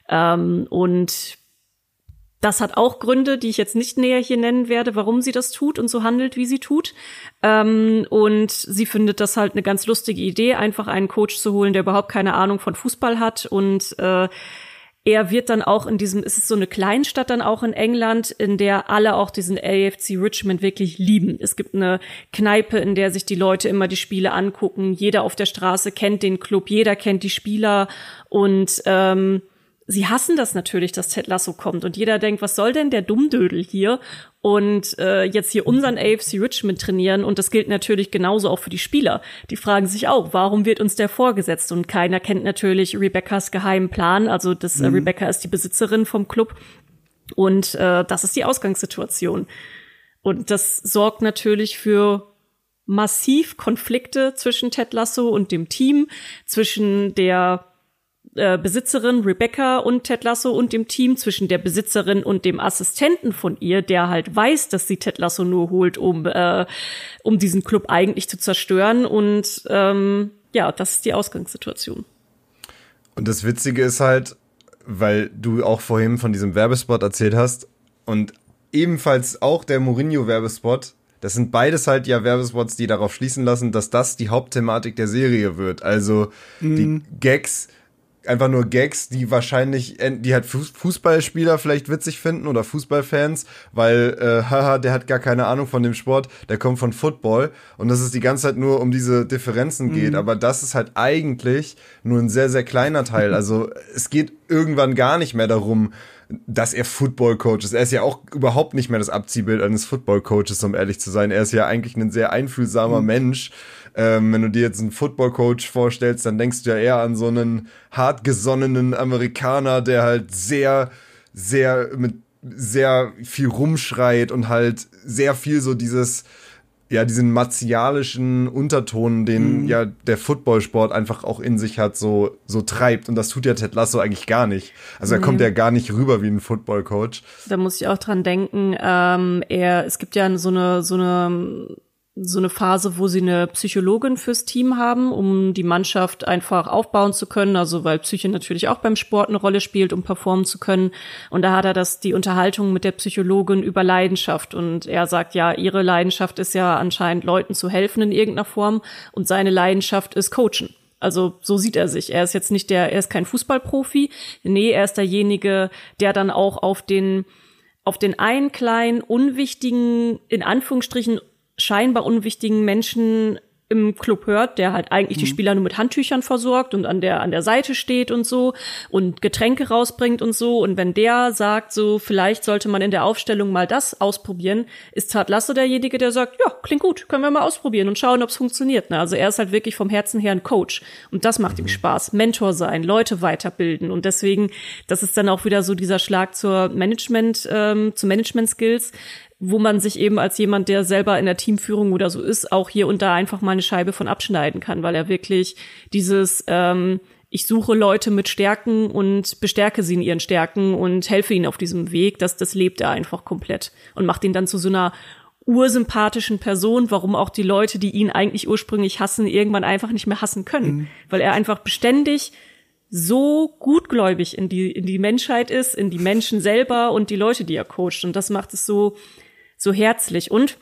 Und das hat auch Gründe, die ich jetzt nicht näher hier nennen werde, warum sie das tut und so handelt, wie sie tut. Und sie findet das halt eine ganz lustige Idee, einfach einen Coach zu holen, der überhaupt keine Ahnung von Fußball hat. Und er wird dann auch es ist so eine Kleinstadt dann auch in England, in der alle auch diesen AFC Richmond wirklich lieben. Es gibt eine Kneipe, in der sich die Leute immer die Spiele angucken. Jeder auf der Straße kennt den Club, jeder kennt die Spieler und sie hassen das natürlich, dass Ted Lasso kommt und jeder denkt, was soll denn der Dummdödel hier und jetzt hier unseren AFC Richmond trainieren und das gilt natürlich genauso auch für die Spieler. Die fragen sich auch, warum wird uns der vorgesetzt und keiner kennt natürlich Rebeccas geheimen Plan, also Rebecca ist die Besitzerin vom Club und das ist die Ausgangssituation und das sorgt natürlich für massiv Konflikte zwischen Ted Lasso und dem Team, zwischen der Besitzerin Rebecca und Ted Lasso und dem Team, zwischen der Besitzerin und dem Assistenten von ihr, der halt weiß, dass sie Ted Lasso nur holt, um diesen Club eigentlich zu zerstören. Und das ist die Ausgangssituation. Und das Witzige ist halt, weil du auch vorhin von diesem Werbespot erzählt hast und ebenfalls auch der Mourinho-Werbespot, das sind beides halt ja Werbespots, die darauf schließen lassen, dass das die Hauptthematik der Serie wird. Also die Gags, einfach nur Gags, die wahrscheinlich, die halt Fußballspieler vielleicht witzig finden oder Fußballfans, weil, der hat gar keine Ahnung von dem Sport, der kommt von Football und dass es die ganze Zeit nur um diese Differenzen geht, aber das ist halt eigentlich nur ein sehr, sehr kleiner Teil, also es geht irgendwann gar nicht mehr darum, dass er Football-Coach ist. Er ist ja auch überhaupt nicht mehr das Abziehbild eines Football-Coaches, um ehrlich zu sein. Er ist ja eigentlich ein sehr einfühlsamer Mensch. Wenn du dir jetzt einen Football-Coach vorstellst, dann denkst du ja eher an so einen hartgesonnenen Amerikaner, der halt sehr, sehr mit sehr viel rumschreit und halt sehr viel so diesen martialischen Unterton, den ja der Footballsport einfach auch in sich hat, so treibt. Und das tut ja Ted Lasso eigentlich gar nicht. Also er kommt ja gar nicht rüber wie ein Footballcoach. Da muss ich auch dran denken, es gibt ja so eine Phase, wo sie eine Psychologin fürs Team haben, um die Mannschaft einfach aufbauen zu können, also weil Psyche natürlich auch beim Sport eine Rolle spielt, um performen zu können. Und da hat er die Unterhaltung mit der Psychologin über Leidenschaft und er sagt, ja, ihre Leidenschaft ist ja anscheinend Leuten zu helfen in irgendeiner Form und seine Leidenschaft ist Coachen. Also so sieht er sich. Er ist jetzt nicht er ist kein Fußballprofi. Nee, er ist derjenige, der dann auch auf den einen kleinen, unwichtigen, in Anführungsstrichen scheinbar unwichtigen Menschen im Club hört, der halt eigentlich die Spieler nur mit Handtüchern versorgt und an der Seite steht und so und Getränke rausbringt und so. Und wenn der sagt, so vielleicht sollte man in der Aufstellung mal das ausprobieren, ist Ted Lasso derjenige, der sagt, ja, klingt gut, können wir mal ausprobieren und schauen, ob es funktioniert. Ne? Also er ist halt wirklich vom Herzen her ein Coach und das macht ihm Spaß. Mentor sein, Leute weiterbilden und deswegen, das ist dann auch wieder so dieser Schlag zu Management-Skills, wo man sich eben als jemand, der selber in der Teamführung oder so ist, auch hier und da einfach mal eine Scheibe von abschneiden kann, weil er wirklich dieses ich suche Leute mit Stärken und bestärke sie in ihren Stärken und helfe ihnen auf diesem Weg, das lebt er einfach komplett und macht ihn dann zu so einer ursympathischen Person, warum auch die Leute, die ihn eigentlich ursprünglich hassen, irgendwann einfach nicht mehr hassen können, weil er einfach beständig so gutgläubig in die Menschheit ist, in die Menschen selber und die Leute, die er coacht und das macht es so herzlich. Und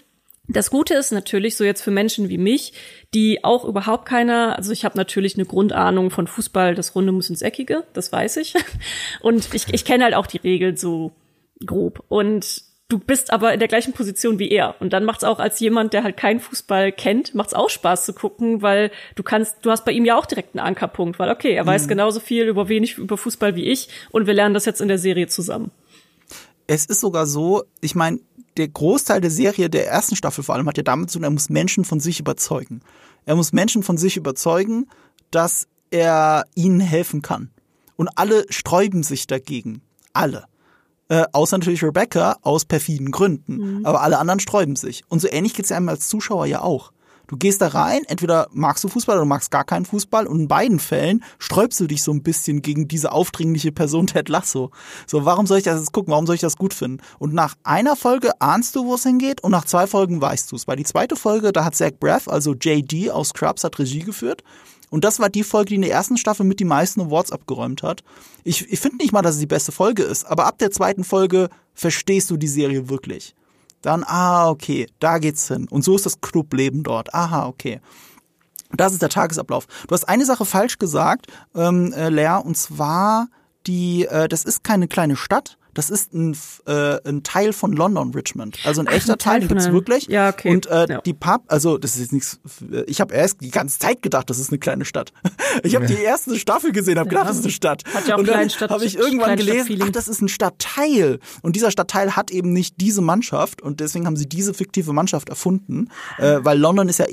Das Gute ist natürlich so jetzt für Menschen wie mich, die auch überhaupt also ich habe natürlich eine Grundahnung von Fußball, das Runde muss ins Eckige, das weiß ich. Und ich kenne halt auch die Regeln so grob. Und du bist aber in der gleichen Position wie er. Und dann macht's auch als jemand, der halt keinen Fußball kennt, macht's auch Spaß zu gucken, weil du hast bei ihm ja auch direkt einen Ankerpunkt, weil okay, er weiß genauso viel über Fußball wie ich und wir lernen das jetzt in der Serie zusammen. Es ist sogar so, ich meine, der Großteil der Serie, der ersten Staffel vor allem, hat ja damit zu tun, er muss Menschen von sich überzeugen. Er muss Menschen von sich überzeugen, dass er ihnen helfen kann. Und alle sträuben sich dagegen. Alle. Außer natürlich Rebecca aus perfiden Gründen. Aber alle anderen sträuben sich. Und so ähnlich geht's ja einem als Zuschauer ja auch. Du gehst da rein, entweder magst du Fußball oder du magst gar keinen Fußball und in beiden Fällen sträubst du dich so ein bisschen gegen diese aufdringliche Person Ted Lasso. So, warum soll ich das jetzt gucken? Warum soll ich das gut finden? Und nach einer Folge ahnst du, wo es hingeht und nach 2 Folgen weißt du es. Weil die zweite Folge, da hat Zach Braff, also JD aus Scrubs, hat Regie geführt. Und das war die Folge, die in der ersten Staffel mit die meisten Awards abgeräumt hat. Ich finde nicht mal, dass es die beste Folge ist, aber ab der zweiten Folge verstehst du die Serie wirklich. Dann, okay, da geht's hin. Und so ist das Clubleben dort. Aha, okay. Das ist der Tagesablauf. Du hast eine Sache falsch gesagt, Lea, und zwar das ist keine kleine Stadt. Das ist ein Teil von London, Richmond. Also ein echter Teil, den gibt's wirklich. Ja, okay. Und die Pub, also das ist jetzt nichts, ich habe erst die ganze Zeit gedacht, das ist eine kleine Stadt. Ich habe die erste Staffel gesehen, habe gedacht, das ist eine Stadt. Hat ja auch und dann habe ich irgendwann gelesen, ach, das ist ein Stadtteil. Und dieser Stadtteil hat eben nicht diese Mannschaft und deswegen haben sie diese fiktive Mannschaft erfunden, weil London ist ja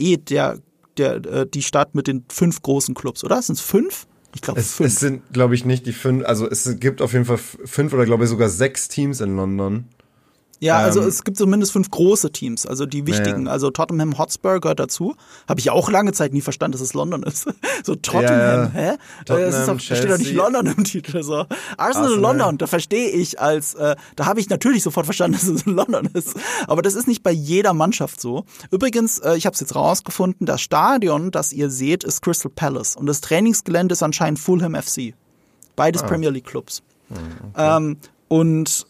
die Stadt mit den 5 großen Clubs, oder? Sind es 5? Ich glaube 5. Es sind, glaube ich, nicht die 5. Also es gibt auf jeden Fall 5 oder glaube ich sogar 6 Teams in London. Ja, also es gibt zumindest 5 große Teams, also die wichtigen. Ja. Also Tottenham Hotspur gehört dazu. Habe ich ja auch lange Zeit nie verstanden, dass es London ist. So Tottenham, hä? Tottenham, steht doch nicht London im Titel. So. Arsenal London, da verstehe ich da habe ich natürlich sofort verstanden, dass es in London ist. Aber das ist nicht bei jeder Mannschaft so. Übrigens, ich habe es jetzt rausgefunden, das Stadion, das ihr seht, ist Crystal Palace. Und das Trainingsgelände ist anscheinend Fulham FC. Beides Premier League Clubs. Okay. Und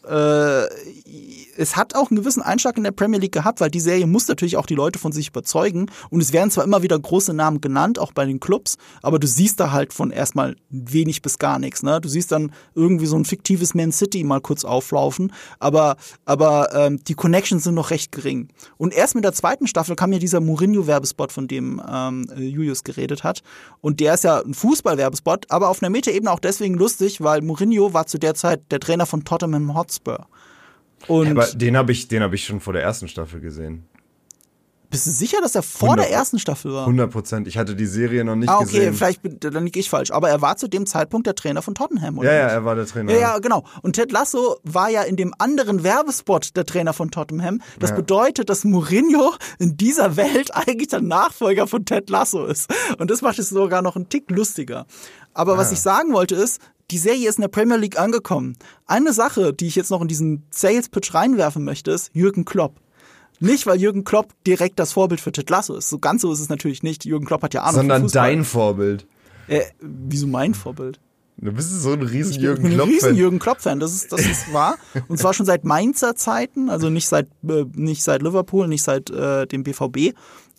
es hat auch einen gewissen Einschlag in der Premier League gehabt, weil die Serie muss natürlich auch die Leute von sich überzeugen. Und es werden zwar immer wieder große Namen genannt, auch bei den Clubs, aber du siehst da halt von erstmal wenig bis gar nichts. Ne? Du siehst dann irgendwie so ein fiktives Man City mal kurz auflaufen, aber die Connections sind noch recht gering. Und erst mit der zweiten Staffel kam ja dieser Mourinho-Werbespot, von dem Julius geredet hat. Und der ist ja ein Fußball-Werbespot, aber auf einer Metaebene auch deswegen lustig, weil Mourinho war zu der Zeit der Trainer von Tottenham Hotspur. Und aber den hab ich schon vor der ersten Staffel gesehen. Bist du sicher, dass er vor der ersten Staffel war? 100%. Ich hatte die Serie noch nicht gesehen. gesehen. Dann liege ich falsch. Aber er war zu dem Zeitpunkt der Trainer von Tottenham, oder? Ja, er war der Trainer. Ja, genau. Und Ted Lasso war ja in dem anderen Werbespot der Trainer von Tottenham. Das bedeutet, dass Mourinho in dieser Welt eigentlich der Nachfolger von Ted Lasso ist. Und das macht es sogar noch einen Tick lustiger. Aber was ich sagen wollte ist, die Serie ist in der Premier League angekommen. Eine Sache, die ich jetzt noch in diesen Sales-Pitch reinwerfen möchte, ist Jürgen Klopp. Nicht, weil Jürgen Klopp direkt das Vorbild für Ted Lasso ist. So ganz so ist es natürlich nicht. Jürgen Klopp hat ja Ahnung sondern von Fußball. Dein Vorbild. Wieso mein Vorbild? Du bist so ein riesen Jürgen Klopp-Fan. Ich bin ein riesen Jürgen Klopp-Fan, das ist wahr. Und zwar schon seit Mainzer Zeiten, also nicht seit Liverpool, nicht seit dem BVB.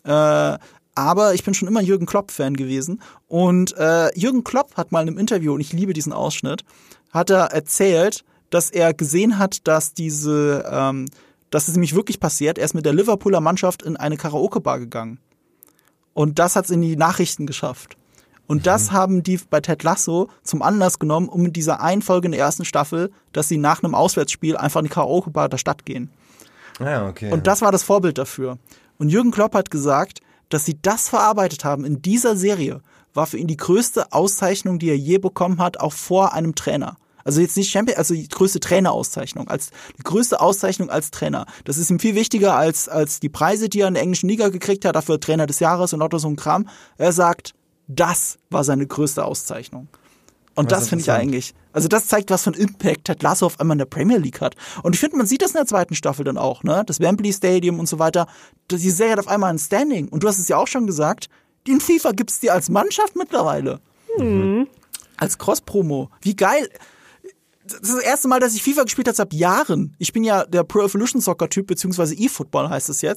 Aber ich bin schon immer Jürgen Klopp-Fan gewesen. Und Jürgen Klopp hat mal in einem Interview, und ich liebe diesen Ausschnitt, hat er erzählt, dass er gesehen hat, dass dass es nämlich wirklich passiert. Er ist mit der Liverpooler Mannschaft in eine Karaoke-Bar gegangen. Und das hat es in die Nachrichten geschafft. Und das haben die bei Ted Lasso zum Anlass genommen, um in dieser einen Folge in der ersten Staffel, dass sie nach einem Auswärtsspiel einfach in die Karaoke-Bar der Stadt gehen. Ja, okay. Und das war das Vorbild dafür. Und Jürgen Klopp hat gesagt, dass sie das verarbeitet haben in dieser Serie, war für ihn die größte Auszeichnung, die er je bekommen hat, auch vor einem Trainer. Also jetzt nicht also die größte Trainerauszeichnung, die größte Auszeichnung als Trainer. Das ist ihm viel wichtiger als die Preise, die er in der englischen Liga gekriegt hat, dafür Trainer des Jahres und lauter so ein Kram. Er sagt, das war seine größte Auszeichnung. Und das finde ich eigentlich, also das zeigt, was für einen Impact Ted Lasso auf einmal in der Premier League hat. Und ich finde, man sieht das in der zweiten Staffel dann auch, ne? Das Wembley Stadium und so weiter. Die Serie hat auf einmal ein Standing. Und du hast es ja auch schon gesagt, in FIFA gibt's die als Mannschaft mittlerweile. Als Cross-Promo. Wie geil. Das ist das erste Mal, dass ich FIFA gespielt habe seit Jahren. Ich bin ja der Pro Evolution Soccer Typ, beziehungsweise eFootball heißt es jetzt.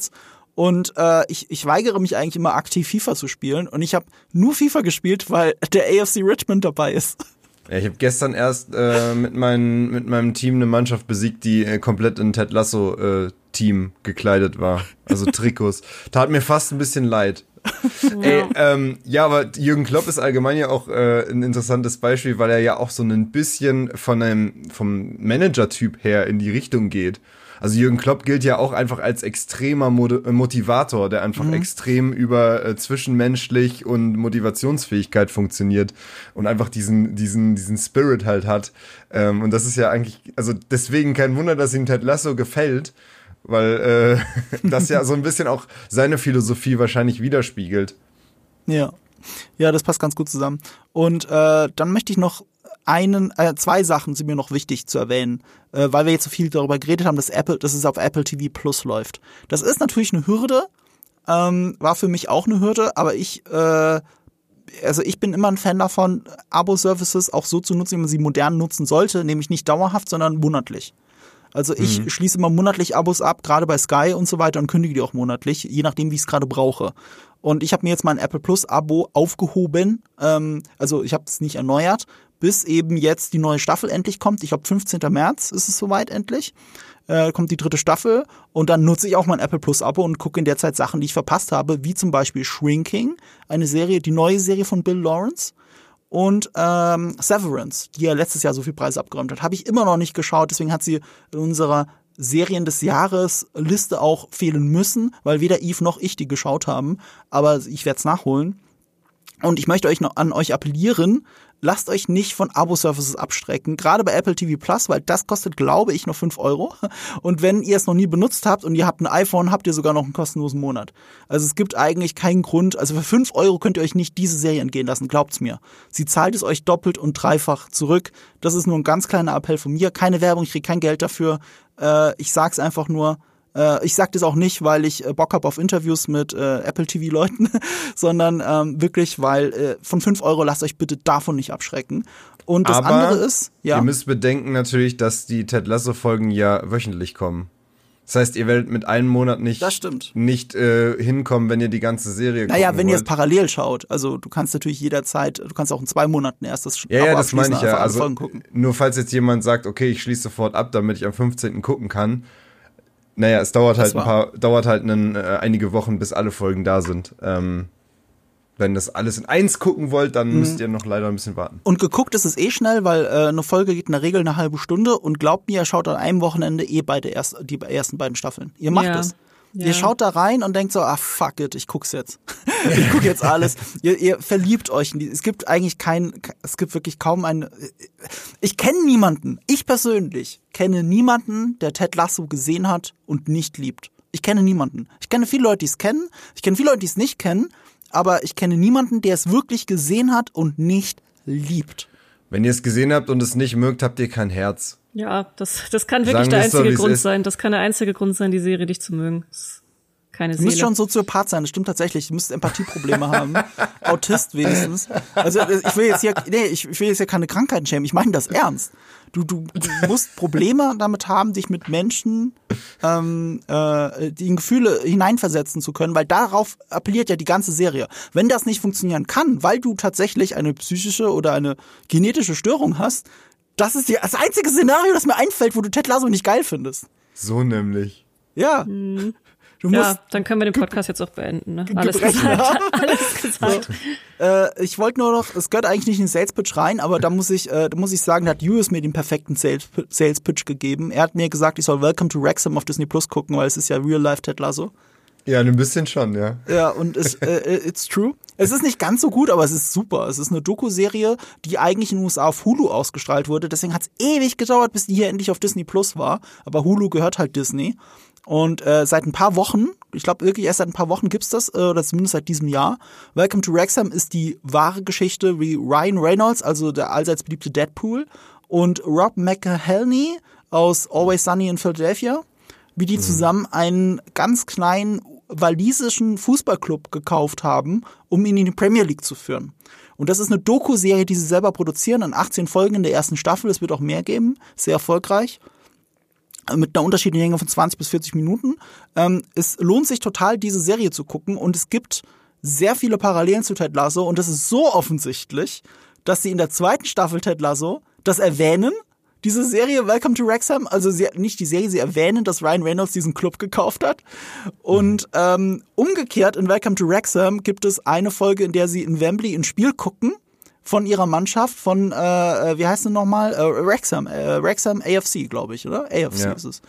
Und ich weigere mich eigentlich immer aktiv FIFA zu spielen. Und ich habe nur FIFA gespielt, weil der AFC Richmond dabei ist. Ja, ich habe gestern erst mit meinem Team eine Mannschaft besiegt, die komplett in Ted Lasso Team gekleidet war. Also Trikots. Tat mir fast ein bisschen leid. Ja. Ja, aber Jürgen Klopp ist allgemein ja auch ein interessantes Beispiel, weil er ja auch so ein bisschen vom Manager-Typ her in die Richtung geht. Also Jürgen Klopp gilt ja auch einfach als extremer Motivator, der einfach extrem über zwischenmenschlich und Motivationsfähigkeit funktioniert und einfach diesen Spirit halt hat. Und das ist ja eigentlich, also deswegen kein Wunder, dass ihm Ted Lasso gefällt, weil das ja so ein bisschen auch seine Philosophie wahrscheinlich widerspiegelt. Ja, das passt ganz gut zusammen. Und dann möchte ich noch zwei Sachen sind mir noch wichtig zu erwähnen, weil wir jetzt so viel darüber geredet haben, dass es auf Apple TV Plus läuft. Das ist natürlich eine Hürde, war für mich auch eine Hürde, aber ich bin immer ein Fan davon, Abo-Services auch so zu nutzen, wie man sie modern nutzen sollte, nämlich nicht dauerhaft, sondern monatlich. Also ich schließe immer monatlich Abos ab, gerade bei Sky und so weiter, und kündige die auch monatlich, je nachdem, wie ich es gerade brauche. Und ich habe mir jetzt mein Apple Plus Abo aufgehoben, also ich habe es nicht erneuert, bis eben jetzt die neue Staffel endlich kommt. Ich glaube, 15. März ist es soweit endlich. Kommt die 3. Staffel und dann nutze ich auch mein Apple Plus Abo und gucke in der Zeit Sachen, die ich verpasst habe, wie zum Beispiel Shrinking, die neue Serie von Bill Lawrence, und Severance, die ja letztes Jahr so viel Preise abgeräumt hat. Habe ich immer noch nicht geschaut, deswegen hat sie in unserer Serien des Jahres Liste auch fehlen müssen, weil weder Yves noch ich die geschaut haben, aber ich werde es nachholen. Und ich möchte an euch appellieren, lasst euch nicht von Abo-Services abschrecken, gerade bei Apple TV Plus, weil das kostet, glaube ich, nur 5 €. Und wenn ihr es noch nie benutzt habt und ihr habt ein iPhone, habt ihr sogar noch einen kostenlosen Monat. Also es gibt eigentlich keinen Grund, also für 5 € könnt ihr euch nicht diese Serie entgehen lassen, glaubt's mir. Sie zahlt es euch doppelt und dreifach zurück. Das ist nur ein ganz kleiner Appell von mir, keine Werbung, ich kriege kein Geld dafür. Ich sag's einfach nur. Ich sag das auch nicht, weil ich Bock habe auf Interviews mit Apple TV-Leuten, sondern wirklich, weil von 5 € lasst euch bitte davon nicht abschrecken. Und das andere ist, ihr müsst bedenken natürlich, dass die Ted Lasso-Folgen ja wöchentlich kommen. Das heißt, ihr werdet mit einem Monat nicht hinkommen, wenn ihr die ganze Serie gucken wenn ihr es wollt. parallel schaut. Also du kannst natürlich jederzeit, du kannst auch in 2 Monaten erst das Abo das meine ich ja. Also Folgen gucken. Nur falls jetzt jemand sagt, okay, ich schließe sofort ab, damit ich am 15. gucken kann. Naja, es dauert einige Wochen, bis alle Folgen da sind. Wenn das alles in eins gucken wollt, dann müsst ihr noch leider ein bisschen warten. Und geguckt ist es schnell, weil eine Folge geht in der Regel eine halbe Stunde und glaubt mir, ihr schaut an einem Wochenende die ersten beiden Staffeln. Ihr macht es. Ja. Ihr schaut da rein und denkt so, fuck it, ich guck's jetzt. Ich guck jetzt alles. Ihr verliebt euch in die, es gibt wirklich kaum ich kenne niemanden, ich persönlich kenne niemanden, der Ted Lasso gesehen hat und nicht liebt. Ich kenne niemanden. Ich kenne viele Leute, die es kennen, ich kenne viele Leute, die es nicht kennen, aber ich kenne niemanden, der es wirklich gesehen hat und nicht liebt. Wenn ihr es gesehen habt und es nicht mögt, habt ihr kein Herz. Ja, das kann wirklich der einzige Grund sein. Das kann der einzige Grund sein, die Serie nicht zu mögen. Keine Seele. Du musst schon Soziopath sein, das stimmt tatsächlich. Du musst Empathieprobleme haben. Autist wenigstens. Also ich will jetzt hier keine Krankheiten schämen. Ich meine das ernst. Du musst Probleme damit haben, dich mit Menschen die in Gefühle hineinversetzen zu können, weil darauf appelliert ja die ganze Serie. Wenn das nicht funktionieren kann, weil du tatsächlich eine psychische oder eine genetische Störung hast, das ist das einzige Szenario, das mir einfällt, wo du Ted Lasso nicht geil findest. So nämlich. Ja. Dann können wir den Podcast jetzt auch beenden. Ne? Alles gesagt. So. Ich wollte nur noch, es gehört eigentlich nicht in den Sales Pitch rein, aber da muss ich sagen, da hat Julius mir den perfekten Sales Pitch gegeben. Er hat mir gesagt, ich soll Welcome to Wrexham auf Disney Plus gucken, weil es ist ja Real Life Ted Lasso. Ja, ein bisschen schon, ja. Ja, und it's true. Es ist nicht ganz so gut, aber es ist super. Es ist eine Doku-Serie, die eigentlich in den USA auf Hulu ausgestrahlt wurde. Deswegen hat es ewig gedauert, bis die hier endlich auf Disney Plus war. Aber Hulu gehört halt Disney. Und seit ein paar Wochen, ich glaube wirklich erst seit ein paar Wochen gibt's das, oder zumindest seit diesem Jahr. Welcome to Wrexham ist die wahre Geschichte wie Ryan Reynolds, also der allseits beliebte Deadpool, und Rob McElhenney aus Always Sunny in Philadelphia, wie die zusammen einen ganz kleinen walisischen Fußballclub gekauft haben, um ihn in die Premier League zu führen. Und das ist eine Doku-Serie, die sie selber produzieren, an 18 Folgen in der ersten Staffel. Es wird auch mehr geben, sehr erfolgreich. mit einer unterschiedlichen Länge von 20 bis 40 Minuten. Es lohnt sich total, diese Serie zu gucken und es gibt sehr viele Parallelen zu Ted Lasso und das ist so offensichtlich, dass sie in der zweiten Staffel Ted Lasso das erwähnen, diese Serie Welcome to Wrexham, also nicht die Serie, sie erwähnen, dass Ryan Reynolds diesen Club gekauft hat. Und umgekehrt in Welcome to Wrexham gibt es eine Folge, in der sie in Wembley ein Spiel gucken von ihrer Mannschaft, von, wie heißt es nochmal? Wrexham AFC, glaube ich, oder? AFC ist es.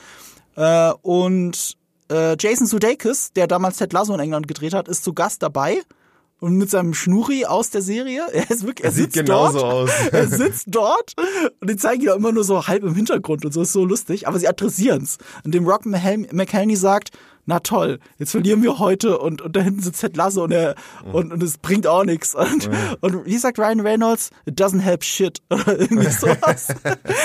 Und Jason Sudeikis, der damals Ted Lasso in England gedreht hat, ist zu Gast dabei. Und mit seinem Schnurri aus der Serie, er sitzt genauso dort, aus. Er sitzt dort und die zeigen ja immer nur so halb im Hintergrund und so, ist so lustig, aber sie adressieren es. Und dem Rock McElhenney sagt, na toll, jetzt verlieren wir heute und da hinten sitzt Ted Lasso und es bringt auch nichts. Und wie sagt Ryan Reynolds, it doesn't help shit oder irgendwie sowas.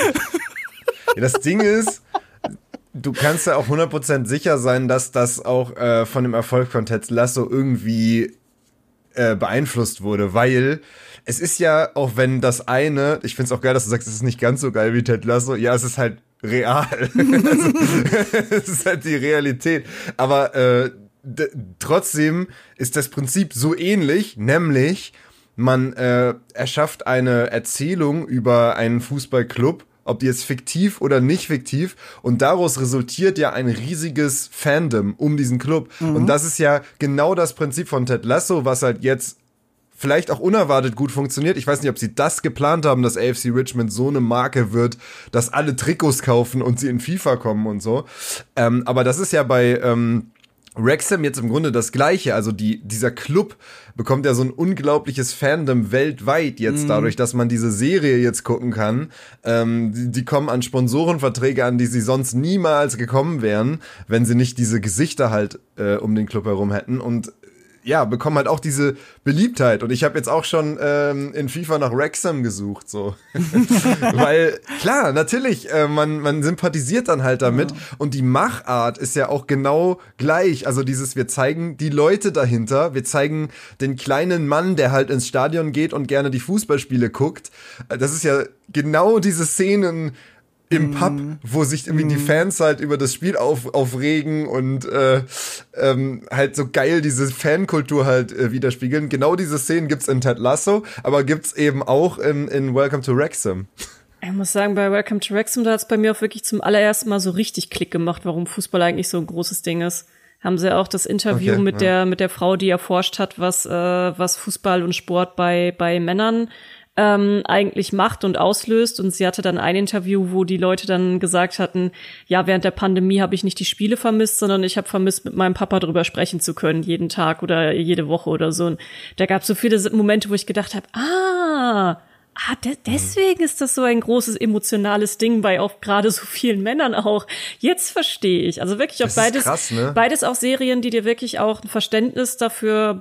Ja, das Ding ist, du kannst ja auch 100% sicher sein, dass das auch von dem Erfolg von Ted Lasso irgendwie beeinflusst wurde, weil es ist ja, auch wenn das eine, ich find's auch geil, dass du sagst, es ist nicht ganz so geil wie Ted Lasso, ja, es ist halt real. Also, es ist halt die Realität. Aber trotzdem ist das Prinzip so ähnlich, nämlich man erschafft eine Erzählung über einen Fußballclub, ob die jetzt fiktiv oder nicht fiktiv, und daraus resultiert ja ein riesiges Fandom um diesen Club. Und das ist ja genau das Prinzip von Ted Lasso, was halt jetzt vielleicht auch unerwartet gut funktioniert. Ich weiß nicht, ob sie das geplant haben, dass AFC Richmond so eine Marke wird, dass alle Trikots kaufen und sie in FIFA kommen und so. Aber das ist ja bei Wrexham jetzt im Grunde das Gleiche. Also dieser Club bekommt ja so ein unglaubliches Fandom weltweit jetzt dadurch, dass man diese Serie jetzt gucken kann. Die kommen an Sponsorenverträge an, die sie sonst niemals gekommen wären, wenn sie nicht diese Gesichter halt um den Club herum hätten. Und ja, bekommen halt auch diese Beliebtheit. Und ich habe jetzt auch schon in FIFA nach Wrexham gesucht, so. Weil, klar, natürlich, man sympathisiert dann halt damit. Und die Machart ist ja auch genau gleich. Also wir zeigen die Leute dahinter. Wir zeigen den kleinen Mann, der halt ins Stadion geht und gerne die Fußballspiele guckt. Das ist ja genau diese Szenen im Pub, wo sich irgendwie die Fans halt über das Spiel aufregen und halt so geil diese Fankultur halt widerspiegeln. Genau diese Szenen gibt's in Ted Lasso, aber gibt's eben auch in Welcome to Wrexham. Ich muss sagen, bei Welcome to Wrexham, da hat's bei mir auch wirklich zum allerersten Mal so richtig Klick gemacht, warum Fußball eigentlich so ein großes Ding ist. Haben sie auch das Interview mit der Frau, die erforscht hat, was Fußball und Sport bei Männern eigentlich macht und auslöst. Und sie hatte dann ein Interview, wo die Leute dann gesagt hatten, ja, während der Pandemie habe ich nicht die Spiele vermisst, sondern ich habe vermisst, mit meinem Papa drüber sprechen zu können, jeden Tag oder jede Woche oder so. Und da gab es so viele Momente, wo ich gedacht habe, deswegen ist das so ein großes emotionales Ding bei auch gerade so vielen Männern auch. Jetzt verstehe ich. Also wirklich auch beides, krass, ne? Beides auch Serien, die dir wirklich auch ein Verständnis dafür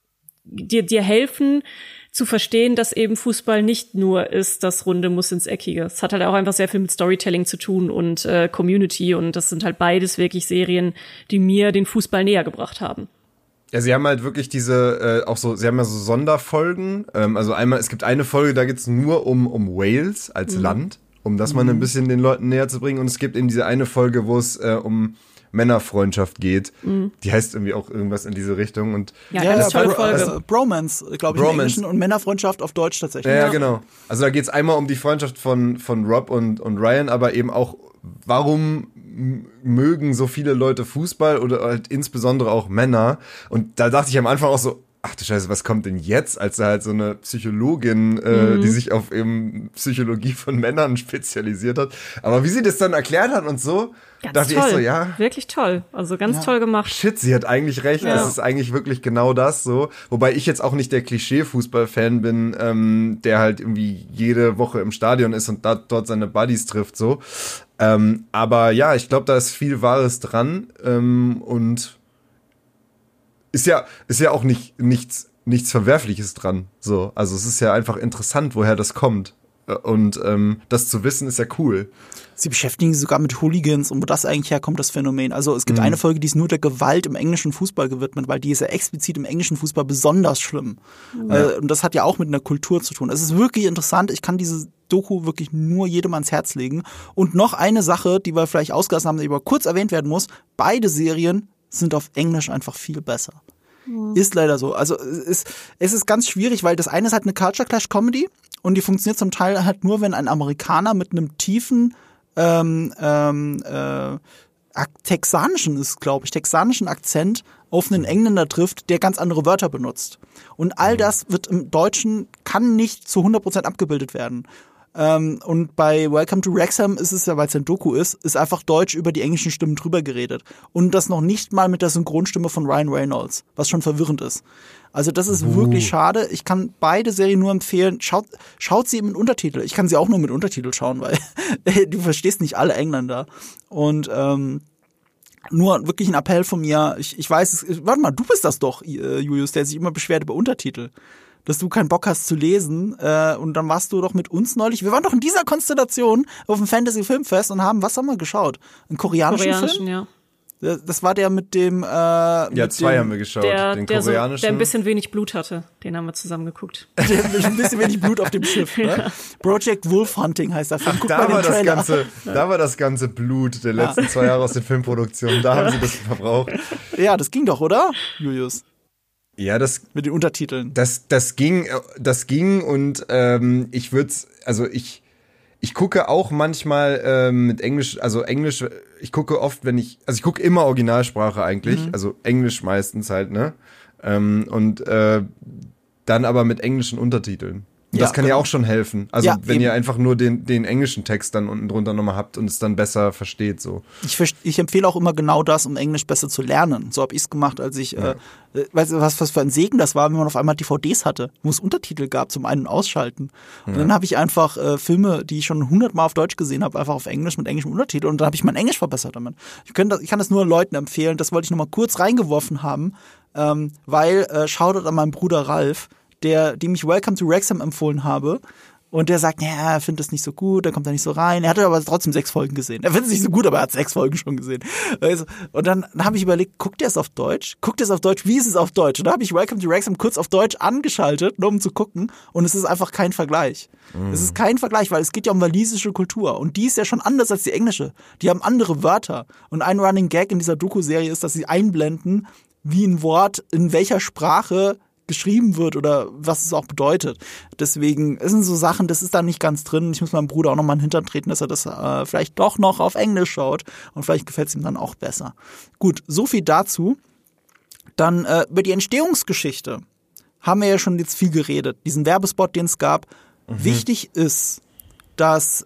dir helfen, zu verstehen, dass eben Fußball nicht nur ist, das Runde muss ins Eckige. Es hat halt auch einfach sehr viel mit Storytelling zu tun und Community, und das sind halt beides wirklich Serien, die mir den Fußball näher gebracht haben. Ja, sie haben halt wirklich sie haben ja so Sonderfolgen. Also einmal, es gibt eine Folge, da geht's nur um Wales als Land, um das mal ein bisschen den Leuten näher zu bringen. Und es gibt eben diese eine Folge, wo es um Männerfreundschaft geht. Die heißt irgendwie auch irgendwas in diese Richtung. Und ganz tolle Folge. Bromance, glaube ich, im Englischen, und Männerfreundschaft auf Deutsch tatsächlich. Ja, genau. Also da geht's einmal um die Freundschaft von Rob und Ryan, aber eben auch, warum mögen so viele Leute Fußball oder halt insbesondere auch Männer. Und da dachte ich am Anfang auch so, ach du Scheiße, was kommt denn jetzt, als da halt so eine Psychologin, die sich auf eben Psychologie von Männern spezialisiert hat. Aber wie sie das dann erklärt hat und so, ganz dachte toll. ich so, ja. Wirklich toll. Also ganz toll gemacht. Shit, sie hat eigentlich recht. Ja. Das ist eigentlich wirklich genau das so. Wobei ich jetzt auch nicht der Klischee-Fußball-Fan bin, der halt irgendwie jede Woche im Stadion ist und dort seine Buddies trifft, so. Aber ja, ich glaube, da ist viel Wahres dran, und ist ja auch nichts Verwerfliches dran, so. Also es ist ja einfach interessant, woher das kommt. Und das zu wissen, ist ja cool. Sie beschäftigen sich sogar mit Hooligans und wo das eigentlich herkommt, das Phänomen. Also es gibt eine Folge, die ist nur der Gewalt im englischen Fußball gewidmet, weil die ist ja explizit im englischen Fußball besonders schlimm. Und das hat ja auch mit einer Kultur zu tun. Es ist wirklich interessant. Ich kann diese Doku wirklich nur jedem ans Herz legen. Und noch eine Sache, die wir vielleicht ausgelassen haben, die aber kurz erwähnt werden muss. Beide Serien sind auf Englisch einfach viel besser. Ist leider so. Also es ist ganz schwierig, weil das eine ist halt eine Culture Clash Comedy und die funktioniert zum Teil halt nur, wenn ein Amerikaner mit einem tiefen texanischen Akzent auf einen Engländer trifft, der ganz andere Wörter benutzt. Und all das wird im Deutschen, kann nicht zu 100% abgebildet werden. Und bei Welcome to Wrexham ist es ja, weil es ein Doku ist einfach Deutsch über die englischen Stimmen drüber geredet. Und das noch nicht mal mit der Synchronstimme von Ryan Reynolds, was schon verwirrend ist. Also das ist wirklich schade. Ich kann beide Serien nur empfehlen. Schaut sie mit Untertitel. Ich kann sie auch nur mit Untertitel schauen, weil du verstehst nicht alle Engländer. Und nur wirklich ein Appell von mir. Ich weiß, warte mal, du bist das doch, Julius, der sich immer beschwert über Untertitel. Dass du keinen Bock hast zu lesen. Und dann warst du doch mit uns neulich. Wir waren doch in dieser Konstellation auf dem Fantasy-Filmfest und haben, was haben wir geschaut? Einen koreanischen Film? Ja. Das war der mit dem Ja, zwei haben wir geschaut. Den koreanischen. Der ein bisschen wenig Blut hatte. Den haben wir zusammen geguckt. Der ein bisschen wenig Blut auf dem Schiff. Ne? Ja. Project Wolf Hunting heißt der Film. Guck da, mal war den Trailer. da war das ganze Blut der letzten 2 Jahre aus den Filmproduktionen. Da haben sie das verbraucht. Ja, das ging doch, oder, Julius? Ja, mit den Untertiteln. Das ging und ich gucke auch manchmal mit Englisch, also Englisch, ich gucke oft, ich gucke immer Originalsprache eigentlich, also Englisch meistens halt, ne? Und dann aber mit englischen Untertiteln. Und das kann ja auch schon helfen. Also wenn ihr einfach nur den englischen Text dann unten drunter nochmal habt und es dann besser versteht. So. Ich empfehle auch immer genau das, um Englisch besser zu lernen. So habe ich es gemacht, als ich, weißt du, was für ein Segen das war, wenn man auf einmal DVDs hatte, wo es Untertitel gab zum Ein- und Ausschalten. Und dann habe ich einfach Filme, die ich schon 100-mal auf Deutsch gesehen habe, einfach auf Englisch mit englischem Untertitel und dann habe ich mein Englisch verbessert damit. Ich kann das nur Leuten empfehlen, das wollte ich nochmal kurz reingeworfen haben, weil Shoutout an meinen Bruder Ralf, dem ich Welcome to Wrexham empfohlen habe. Und der sagt, ja, er findet es nicht so gut, da kommt er nicht so rein. Er hatte aber trotzdem 6 Folgen gesehen. Er findet es nicht so gut, aber er hat 6 Folgen schon gesehen. Also, und dann habe ich überlegt, guckt er es auf Deutsch? Wie ist es auf Deutsch? Und dann habe ich Welcome to Wrexham kurz auf Deutsch angeschaltet, nur um zu gucken. Und es ist einfach kein Vergleich. Es ist kein Vergleich, weil es geht ja um walisische Kultur. Und die ist ja schon anders als die englische. Die haben andere Wörter. Und ein Running Gag in dieser Doku-Serie ist, dass sie einblenden, wie ein Wort in welcher Sprache geschrieben wird oder was es auch bedeutet. Deswegen sind so Sachen, das ist da nicht ganz drin. Ich muss meinem Bruder auch noch mal in den Hintern treten, dass er das vielleicht doch noch auf Englisch schaut und vielleicht gefällt es ihm dann auch besser. Gut, so viel dazu. Dann über die Entstehungsgeschichte haben wir ja schon jetzt viel geredet. Diesen Werbespot, den es gab. Wichtig ist, dass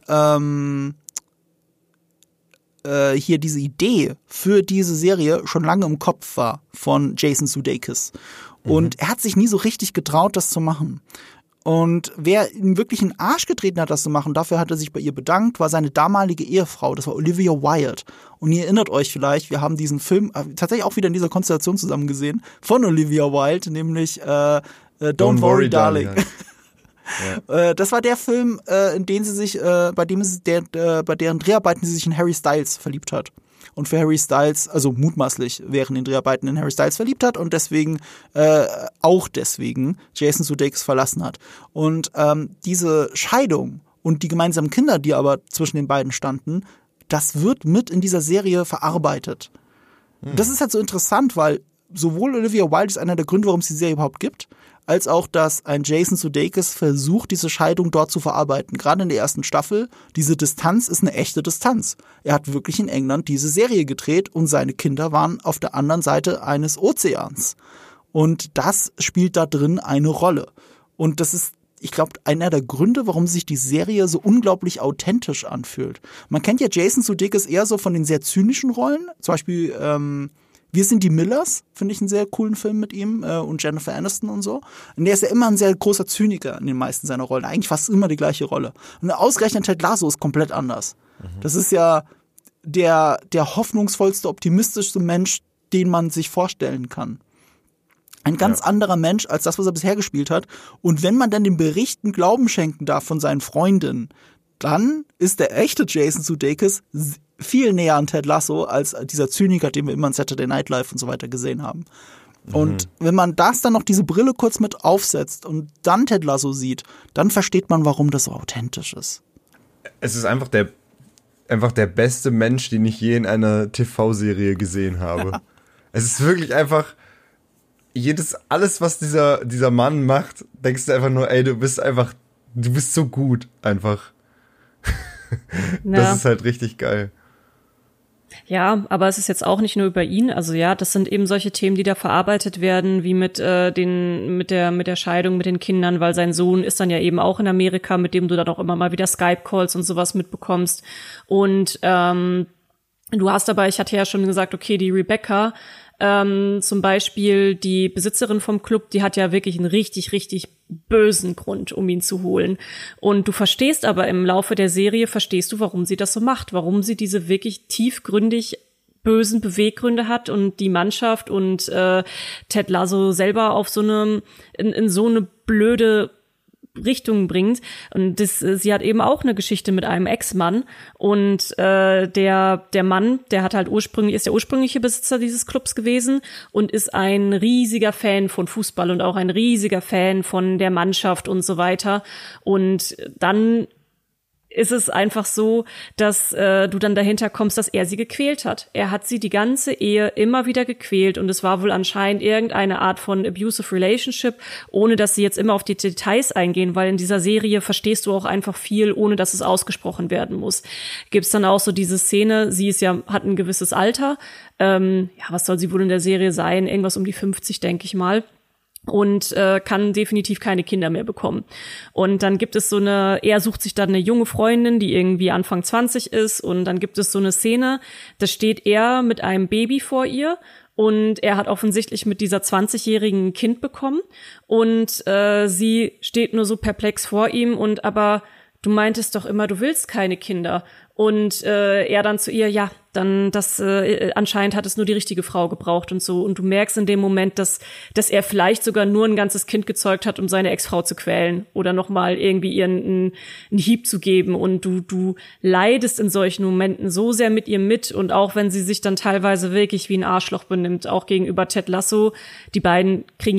hier diese Idee für diese Serie schon lange im Kopf war von Jason Sudeikis. Und er hat sich nie so richtig getraut, das zu machen. Und wer ihm wirklich in den Arsch getreten hat, das zu machen, dafür hat er sich bei ihr bedankt, war seine damalige Ehefrau, das war Olivia Wilde. Und ihr erinnert euch vielleicht, wir haben diesen Film tatsächlich auch wieder in dieser Konstellation zusammen gesehen, von Olivia Wilde, nämlich Don't Worry, Darling. Ja. Das war der Film, in den sie sich, bei deren Dreharbeiten sie sich in Harry Styles verliebt hat. Und für Harry Styles, also mutmaßlich während den Dreharbeiten in Harry Styles verliebt hat und deswegen, Jason Sudeikis verlassen hat. Und diese Scheidung und die gemeinsamen Kinder, die aber zwischen den beiden standen, das wird mit in dieser Serie verarbeitet. Das ist halt so interessant, weil sowohl Olivia Wilde ist einer der Gründe, warum es die Serie überhaupt gibt, als auch, dass ein Jason Sudeikis versucht, diese Scheidung dort zu verarbeiten. Gerade in der ersten Staffel, diese Distanz ist eine echte Distanz. Er hat wirklich in England diese Serie gedreht und seine Kinder waren auf der anderen Seite eines Ozeans. Und das spielt da drin eine Rolle. Und das ist, ich glaube, einer der Gründe, warum sich die Serie so unglaublich authentisch anfühlt. Man kennt ja Jason Sudeikis eher so von den sehr zynischen Rollen, zum Beispiel Wir sind die Millers, finde ich einen sehr coolen Film mit ihm und Jennifer Aniston und so. Und der ist ja immer ein sehr großer Zyniker in den meisten seiner Rollen. Eigentlich fast immer die gleiche Rolle. Und ausgerechnet Ted Lasso ist komplett anders. Das ist ja der hoffnungsvollste, optimistischste Mensch, den man sich vorstellen kann. ein ganz anderer Mensch als das, was er bisher gespielt hat. Und wenn man dann den Berichten Glauben schenken darf von seinen Freundinnen, dann ist der echte Jason Sudeikis viel näher an Ted Lasso als dieser Zyniker, den wir immer in Saturday Night Live und so weiter gesehen haben. Und wenn man das dann noch diese Brille kurz mit aufsetzt und dann Ted Lasso sieht, dann versteht man, warum das so authentisch ist. Es ist einfach der beste Mensch, den ich je in einer TV-Serie gesehen habe. Ja. Es ist wirklich einfach alles, was dieser Mann macht, denkst du einfach nur, ey, du bist so gut, einfach. Das ist halt richtig geil. Ja, aber es ist jetzt auch nicht nur über ihn. Also ja, das sind eben solche Themen, die da verarbeitet werden, wie mit der Scheidung mit den Kindern, weil sein Sohn ist dann ja eben auch in Amerika, mit dem du dann auch immer mal wieder Skype-Calls und sowas mitbekommst. Und du hast aber, ich hatte ja schon gesagt, okay, die Rebecca, zum Beispiel die Besitzerin vom Club, die hat ja wirklich einen richtig, richtig bösen Grund, um ihn zu holen. Und du verstehst aber im Laufe der Serie, warum sie das so macht, warum sie diese wirklich tiefgründig bösen Beweggründe hat und die Mannschaft und Ted Lasso selber auf so in so eine blöde Richtung bringt. Und sie hat eben auch eine Geschichte mit einem Ex-Mann. Und der Mann, der ist der ursprüngliche Besitzer dieses Clubs gewesen und ist ein riesiger Fan von Fußball und auch ein riesiger Fan von der Mannschaft und so weiter. Und dann ist es einfach so, dass du dann dahinter kommst, dass er sie gequält hat. Er hat sie die ganze Ehe immer wieder gequält und es war wohl anscheinend irgendeine Art von abusive relationship, ohne dass sie jetzt immer auf die Details eingehen, weil in dieser Serie verstehst du auch einfach viel, ohne dass es ausgesprochen werden muss. Gibt's dann auch so diese Szene, hat ein gewisses Alter, was soll sie wohl in der Serie sein? Irgendwas um die 50, denke ich mal. Und kann definitiv keine Kinder mehr bekommen. Und dann gibt es er sucht sich dann eine junge Freundin, die irgendwie Anfang 20 ist, und dann gibt es so eine Szene, da steht er mit einem Baby vor ihr und er hat offensichtlich mit dieser 20-jährigen ein Kind bekommen und sie steht nur so perplex vor ihm und aber du meintest doch immer, du willst keine Kinder. Und er dann zu ihr, ja, dann anscheinend hat es nur die richtige Frau gebraucht und so. Und du merkst in dem Moment, dass er vielleicht sogar nur ein ganzes Kind gezeugt hat, um seine Ex-Frau zu quälen oder nochmal irgendwie ihr einen Hieb zu geben. Und du leidest in solchen Momenten so sehr mit ihr mit. Und auch wenn sie sich dann teilweise wirklich wie ein Arschloch benimmt, auch gegenüber Ted Lasso, die beiden haben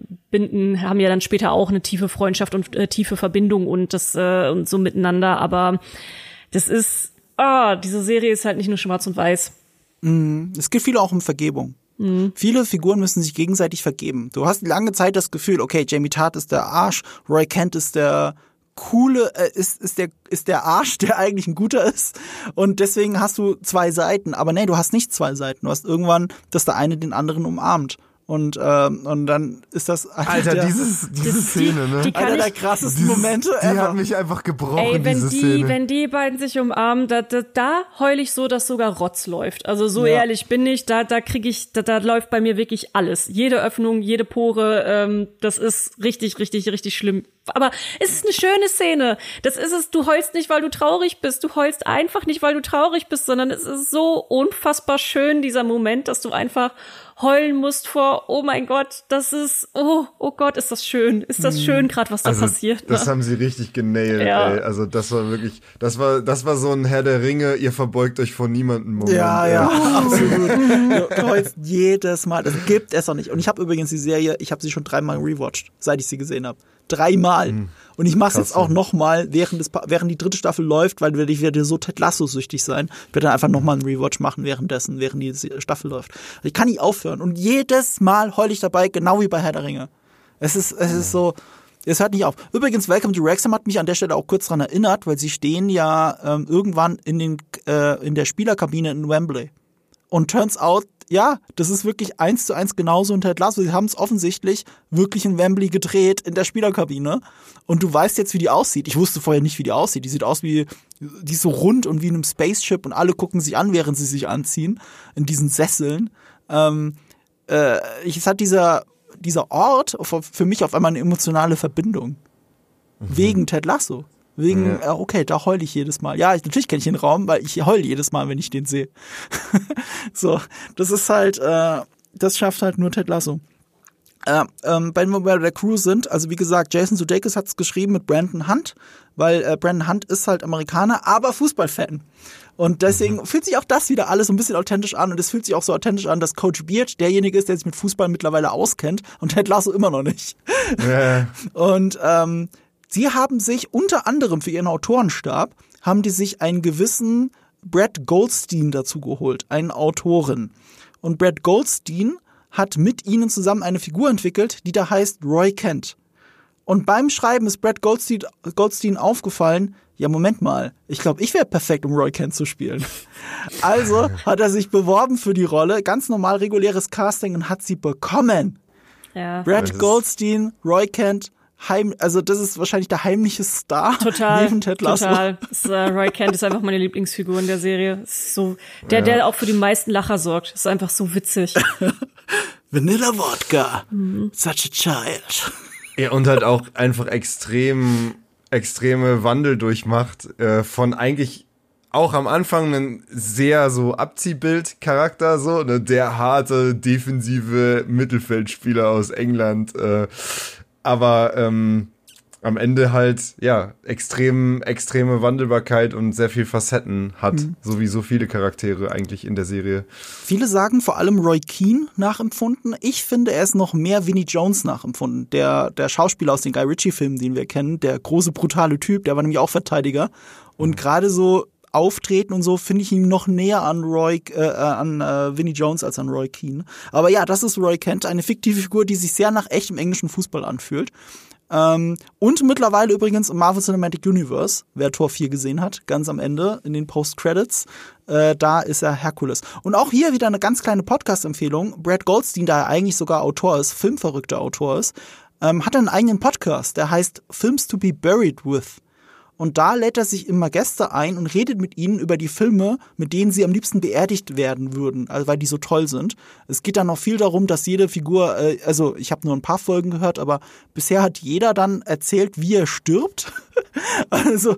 ja dann später auch eine tiefe Freundschaft und tiefe Verbindung und und so miteinander. Aber das ist, diese Serie ist halt nicht nur schwarz und weiß. Es geht viel auch um Vergebung. Viele Figuren müssen sich gegenseitig vergeben. Du hast lange Zeit das Gefühl, okay, Jamie Tart ist der Arsch, Roy Kent ist der coole, ist der Arsch, der eigentlich ein guter ist. Und deswegen hast du zwei Seiten. Aber nee, du hast nicht zwei Seiten. Du hast irgendwann, dass der eine den anderen umarmt. Und dann ist das diese Szene, ne? Einer der krassesten Momente ever. Die hat mich einfach gebrochen, diese Szene. Wenn die beiden sich umarmen, da heul ich so, dass sogar Rotz läuft. Also so ehrlich bin ich, da läuft bei mir wirklich alles. Jede Öffnung, jede Pore, das ist richtig, richtig, richtig schlimm. Aber es ist eine schöne Szene. Das ist es, du heulst nicht, weil du traurig bist. Du heulst einfach nicht, weil du traurig bist, sondern es ist so unfassbar schön, dieser Moment, dass du einfach heulen musst vor, oh mein Gott, das ist, oh Gott, ist das schön. Ist das schön gerade, was da passiert. Das haben sie richtig genailt, ey. Also das war wirklich, das war so ein Herr der Ringe, ihr verbeugt euch vor niemandem Moment. Ja, absolut. Du heulst jedes Mal, das gibt es doch nicht. Und ich habe übrigens die Serie, ich habe sie schon 3-mal rewatcht, seit ich sie gesehen habe. 3-mal. Und ich mache es jetzt auch nochmal, während die 3. Staffel läuft, weil ich werde so Ted Lasso-süchtig sein. Ich werde dann einfach nochmal einen Rewatch machen während die Staffel läuft. Ich kann nicht aufhören. Und jedes Mal heule ich dabei, genau wie bei Herr der Ringe. Es ist so, es hört nicht auf. Übrigens, Welcome to Wrexham hat mich an der Stelle auch kurz daran erinnert, weil sie stehen ja irgendwann in der Spielerkabine in Wembley. Und turns out, ja, das ist wirklich 1:1 genauso in Ted Lasso. Sie haben es offensichtlich wirklich in Wembley gedreht, in der Spielerkabine. Und du weißt jetzt, wie die aussieht. Ich wusste vorher nicht, wie die aussieht. Die sieht aus die ist so rund und wie in einem Spaceship und alle gucken sich an, während sie sich anziehen, in diesen Sesseln. Es hat dieser Ort für mich auf einmal eine emotionale Verbindung. Wegen Ted Lasso. Wegen, okay, da heule ich jedes Mal. Ja, natürlich kenne ich den Raum, weil ich heule jedes Mal, wenn ich den sehe. So, das ist halt, das schafft halt nur Ted Lasso. Wenn wir bei der Crew sind, also wie gesagt, Jason Sudeikis hat es geschrieben mit Brandon Hunt, weil Brandon Hunt ist halt Amerikaner, aber Fußballfan. Und deswegen fühlt sich auch das wieder alles so ein bisschen authentisch an. Und es fühlt sich auch so authentisch an, dass Coach Beard derjenige ist, der sich mit Fußball mittlerweile auskennt und Ted Lasso immer noch nicht. Und sie haben sich unter anderem für ihren Autorenstab, haben die sich einen gewissen Brad Goldstein dazu geholt, einen Autoren. Und Brad Goldstein hat mit ihnen zusammen eine Figur entwickelt, die da heißt Roy Kent. Und beim Schreiben ist Brad Goldstein aufgefallen, ja, Moment mal, ich glaube, ich wäre perfekt, um Roy Kent zu spielen. Also hat er sich beworben für die Rolle, ganz normal reguläres Casting und hat sie bekommen. Ja. Brad Goldstein, Roy Kent, also das ist wahrscheinlich der heimliche Star neben Ted Lasso. Total. Roy Kent ist einfach meine Lieblingsfigur in der Serie. Ist so, der auch für die meisten Lacher sorgt. Ist einfach so witzig. Vanilla Vodka. Such a child. Ja, und halt auch einfach extreme Wandel durchmacht, von eigentlich auch am Anfang einen sehr so Abziehbild-Charakter, so, ne, der harte, defensive Mittelfeldspieler aus England, aber am Ende halt, ja, extreme Wandelbarkeit und sehr viel Facetten hat, so wie so viele Charaktere eigentlich in der Serie. Viele sagen vor allem Roy Keane nachempfunden. Ich finde, er ist noch mehr Vinnie Jones nachempfunden. Der Schauspieler aus den Guy Ritchie-Filmen, den wir kennen, der große, brutale Typ, der war nämlich auch Verteidiger. Und gerade so Auftreten und so finde ich ihn noch näher an Vinnie Jones als an Roy Keane. Aber ja, das ist Roy Kent, eine fiktive Figur, die sich sehr nach echtem englischen Fußball anfühlt. Und mittlerweile übrigens im Marvel Cinematic Universe, wer Tor 4 gesehen hat, ganz am Ende in den Post-Credits, da ist er Herkules. Und auch hier wieder eine ganz kleine Podcast-Empfehlung. Brad Goldstein, da er eigentlich sogar Autor ist, filmverrückter Autor ist, hat einen eigenen Podcast, der heißt Films to be Buried With. Und da lädt er sich immer Gäste ein und redet mit ihnen über die Filme, mit denen sie am liebsten beerdigt werden würden, also weil die so toll sind. Es geht dann noch viel darum, dass jede Figur, also ich habe nur ein paar Folgen gehört, aber bisher hat jeder dann erzählt, wie er stirbt. Also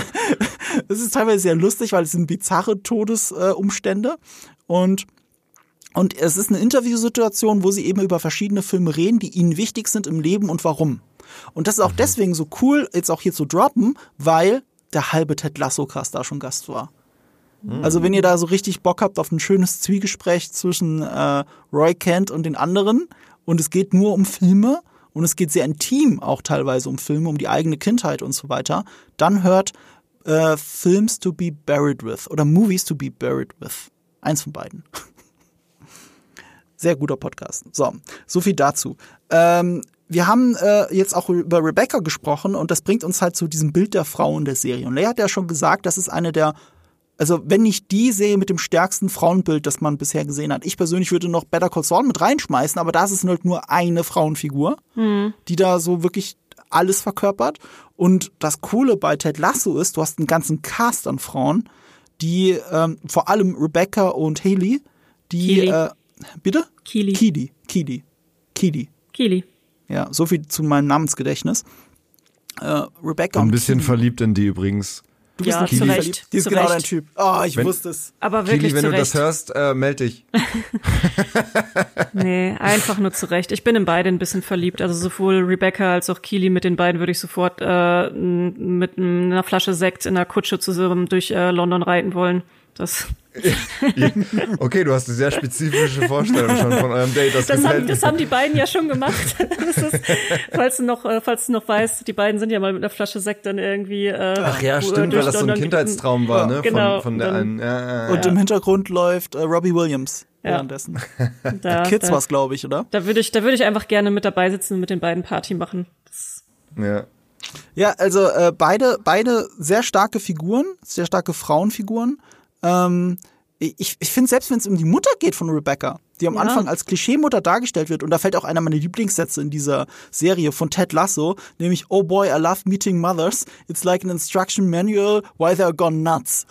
es ist teilweise sehr lustig, weil es sind bizarre Todesumstände. Und es ist eine Interviewsituation, wo sie eben über verschiedene Filme reden, die ihnen wichtig sind im Leben und warum. Und das ist auch deswegen so cool, jetzt auch hier zu droppen, weil der halbe Ted Lasso-Cast da schon Gast war. Also wenn ihr da so richtig Bock habt auf ein schönes Zwiegespräch zwischen Roy Kent und den anderen und es geht nur um Filme und es geht sehr intim auch teilweise um Filme, um die eigene Kindheit und so weiter, dann hört Films to be Buried With oder Movies to be Buried With. Eins von beiden. Sehr guter Podcast. So viel dazu. Wir haben jetzt auch über Rebecca gesprochen und das bringt uns halt zu diesem Bild der Frau in der Serie. Und Lea hat ja schon gesagt, das ist eine der, also wenn nicht die Serie mit dem stärksten Frauenbild, das man bisher gesehen hat. Ich persönlich würde noch Better Call Saul mit reinschmeißen, aber das ist halt nur eine Frauenfigur, die da so wirklich alles verkörpert. Und das Coole bei Ted Lasso ist, du hast einen ganzen Cast an Frauen, die vor allem Rebecca und Haley, die bitte? Keely. Ja, so viel zu meinem Namensgedächtnis. Rebecca. Ein bisschen verliebt in die übrigens. Du bist zu Recht. Die ist genau dein Typ. Oh, ich wusste es. Aber wirklich Kili, wenn zu du Recht. das hörst, meld dich. Nee, einfach nur zu Recht. Ich bin in beide ein bisschen verliebt. Also sowohl Rebecca als auch Keely, mit den beiden würde ich sofort mit einer Flasche Sekt in einer Kutsche zusammen durch London reiten wollen. Das Okay, du hast eine sehr spezifische Vorstellung schon von eurem Date. Das haben die beiden ja schon gemacht. Das ist, falls du noch weißt, die beiden sind ja mal mit einer Flasche Sekt dann irgendwie Ach ja, stimmt, weil das so ein Kindheitstraum war, ne? Genau, von der einen. Ja. Und im Hintergrund läuft Robbie Williams währenddessen. Kids war's, glaube ich, oder? Da würde ich einfach gerne mit dabei sitzen und mit den beiden Party machen. Ja, also beide sehr starke Figuren, sehr starke Frauenfiguren. Ich finde, selbst wenn es um die Mutter geht von Rebecca, die am Anfang als Klischeemutter dargestellt wird, und da fällt auch einer meiner Lieblingssätze in dieser Serie von Ted Lasso, nämlich, oh boy, I love meeting mothers. It's like an instruction manual why they're gone nuts.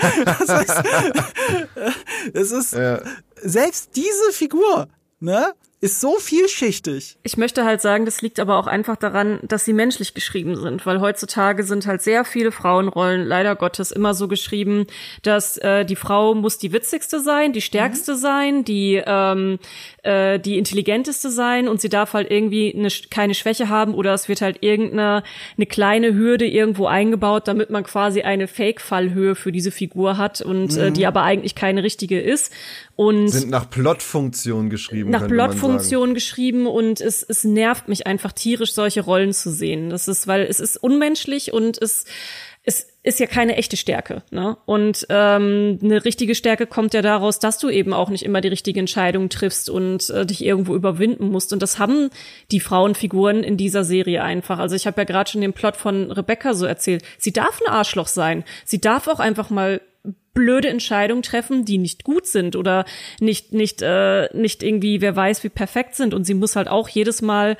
Das heißt, es ist selbst diese Figur, ne, ist so vielschichtig. Ich möchte halt sagen, das liegt aber auch einfach daran, dass sie menschlich geschrieben sind, weil heutzutage sind halt sehr viele Frauenrollen leider Gottes immer so geschrieben, dass die Frau muss die witzigste sein, die stärkste sein, die intelligenteste sein und sie darf halt irgendwie keine Schwäche haben oder es wird halt irgendeine kleine Hürde irgendwo eingebaut, damit man quasi eine Fake-Fallhöhe für diese Figur hat und die aber eigentlich keine richtige ist. Und sind nach Plotfunktion geschrieben. Nach Plotfunktion geschrieben und es nervt mich einfach tierisch, solche Rollen zu sehen. Das ist, weil es ist unmenschlich und es ist ja keine echte Stärke, ne? Und eine richtige Stärke kommt ja daraus, dass du eben auch nicht immer die richtige Entscheidung triffst und dich irgendwo überwinden musst. Und das haben die Frauenfiguren in dieser Serie einfach. Also ich habe ja gerade schon den Plot von Rebecca so erzählt. Sie darf ein Arschloch sein. Sie darf auch einfach mal blöde Entscheidungen treffen, die nicht gut sind oder nicht irgendwie, wer weiß, wie perfekt sind. Und sie muss halt auch jedes Mal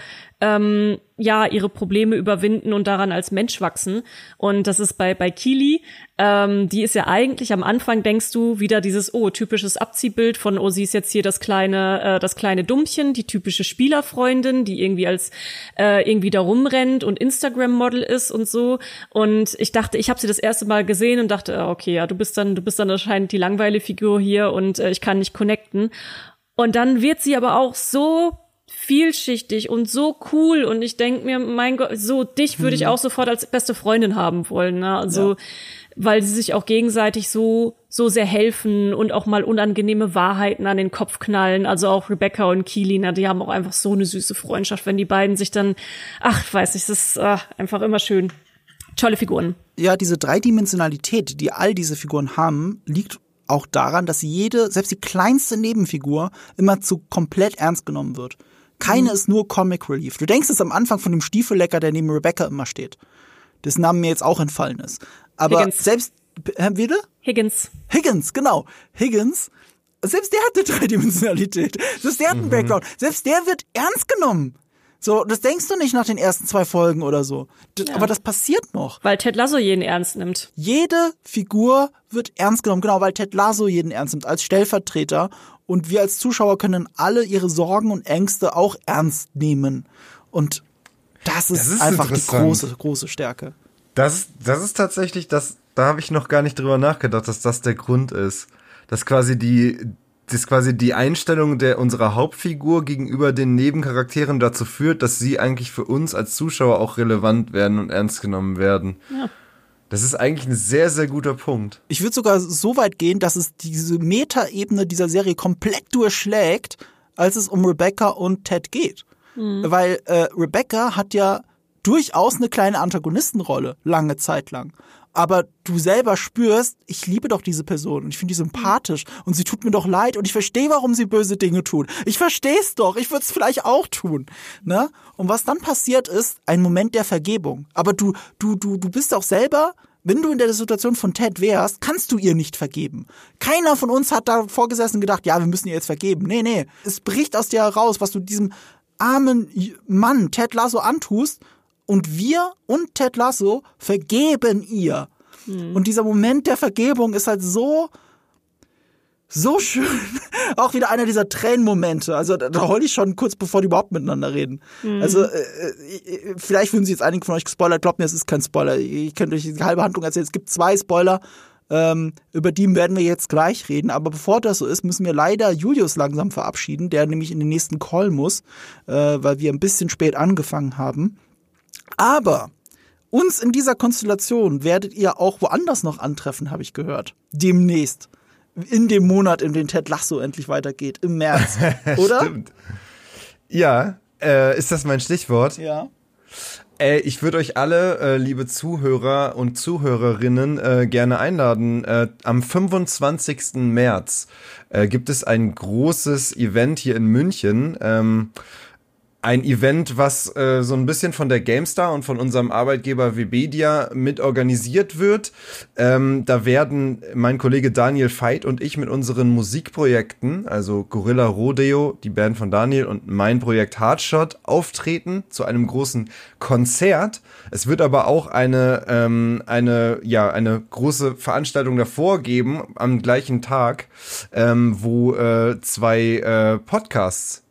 ihre Probleme überwinden und daran als Mensch wachsen. Und das ist bei Keely, die ist ja eigentlich am Anfang, denkst du, wieder dieses, typisches Abziehbild von, sie ist jetzt hier das kleine Dummchen, die typische Spielerfreundin, die irgendwie irgendwie da rumrennt und Instagram-Model ist und so. Und ich dachte, ich habe sie das erste Mal gesehen und dachte, okay, ja, du bist dann anscheinend die langweilige Figur hier und ich kann nicht connecten. Und dann wird sie aber auch so vielschichtig und so cool und ich denke mir, mein Gott, so dich würde ich auch sofort als beste Freundin haben wollen, ne? Also, weil sie sich auch gegenseitig so sehr helfen und auch mal unangenehme Wahrheiten an den Kopf knallen. Also auch Rebecca und Keely, ne, die haben auch einfach so eine süße Freundschaft, wenn die beiden sich dann, ich weiß nicht, das ist einfach immer schön. Tolle Figuren. Ja, diese Dreidimensionalität, die all diese Figuren haben, liegt auch daran, dass selbst die kleinste Nebenfigur, immer zu komplett ernst genommen wird. Keine ist nur Comic Relief. Du denkst es am Anfang von dem Stiefellecker, der neben Rebecca immer steht. Dessen Name mir jetzt auch entfallen ist. Aber Higgins. Selbst, wieder? Higgins, genau. Higgins, selbst der hat eine Dreidimensionalität. Selbst der hat einen Background. Selbst der wird ernst genommen. So, das denkst du nicht nach den ersten 2 Folgen oder so. Aber das passiert noch. Weil Ted Lasso jeden ernst nimmt. Jede Figur wird ernst genommen, genau, weil Ted Lasso jeden ernst nimmt, als Stellvertreter. Und wir als Zuschauer können alle ihre Sorgen und Ängste auch ernst nehmen. Und das ist einfach die große Stärke. Das ist tatsächlich, da habe ich noch gar nicht drüber nachgedacht, dass das der Grund ist. Dass quasi die Einstellung unserer Hauptfigur gegenüber den Nebencharakteren dazu führt, dass sie eigentlich für uns als Zuschauer auch relevant werden und ernst genommen werden. Ja. Das ist eigentlich ein sehr, sehr guter Punkt. Ich würde sogar so weit gehen, dass es diese Metaebene dieser Serie komplett durchschlägt, als es um Rebecca und Ted geht. Weil Rebecca hat ja durchaus eine kleine Antagonistenrolle, lange Zeit lang. Aber du selber spürst, ich liebe doch diese Person und ich finde die sympathisch und sie tut mir doch leid und ich verstehe, warum sie böse Dinge tut. Ich verstehe es doch, ich würde es vielleicht auch tun. Ne? Und was dann passiert ist, ein Moment der Vergebung. Aber du bist auch selber, wenn du in der Situation von Ted wärst, kannst du ihr nicht vergeben. Keiner von uns hat da vorgesessen und gedacht, ja, wir müssen ihr jetzt vergeben. Nee. Es bricht aus dir heraus, was du diesem armen Mann Ted Lasso antust. Und wir und Ted Lasso vergeben ihr. Und dieser Moment der Vergebung ist halt so schön. Auch wieder einer dieser Tränenmomente. Also da heule ich schon kurz, bevor die überhaupt miteinander reden. Also vielleicht würden sie jetzt einige von euch gespoilert. Glaubt mir, es ist kein Spoiler. Ich könnte euch die halbe Handlung erzählen. Es gibt 2 Spoiler. Über die werden wir jetzt gleich reden. Aber bevor das so ist, müssen wir leider Julius langsam verabschieden, der nämlich in den nächsten Call muss, weil wir ein bisschen spät angefangen haben. Aber uns in dieser Konstellation werdet ihr auch woanders noch antreffen, habe ich gehört. Demnächst. In dem Monat, in dem Ted Lasso endlich weitergeht. Im März. Oder? Stimmt. Ja, ist das mein Stichwort? Ja. Ich würde euch alle, liebe Zuhörer und Zuhörerinnen, gerne einladen. Am 25. März gibt es ein großes Event hier in München. Ein Event, was so ein bisschen von der GameStar und von unserem Arbeitgeber Webedia mit organisiert wird. Da werden mein Kollege Daniel Veit und ich mit unseren Musikprojekten, also Gorilla Rodeo, die Band von Daniel, und mein Projekt Hardshot auftreten zu einem großen Konzert. Es wird aber auch eine große Veranstaltung davor geben, am gleichen Tag, wo 2 Podcasts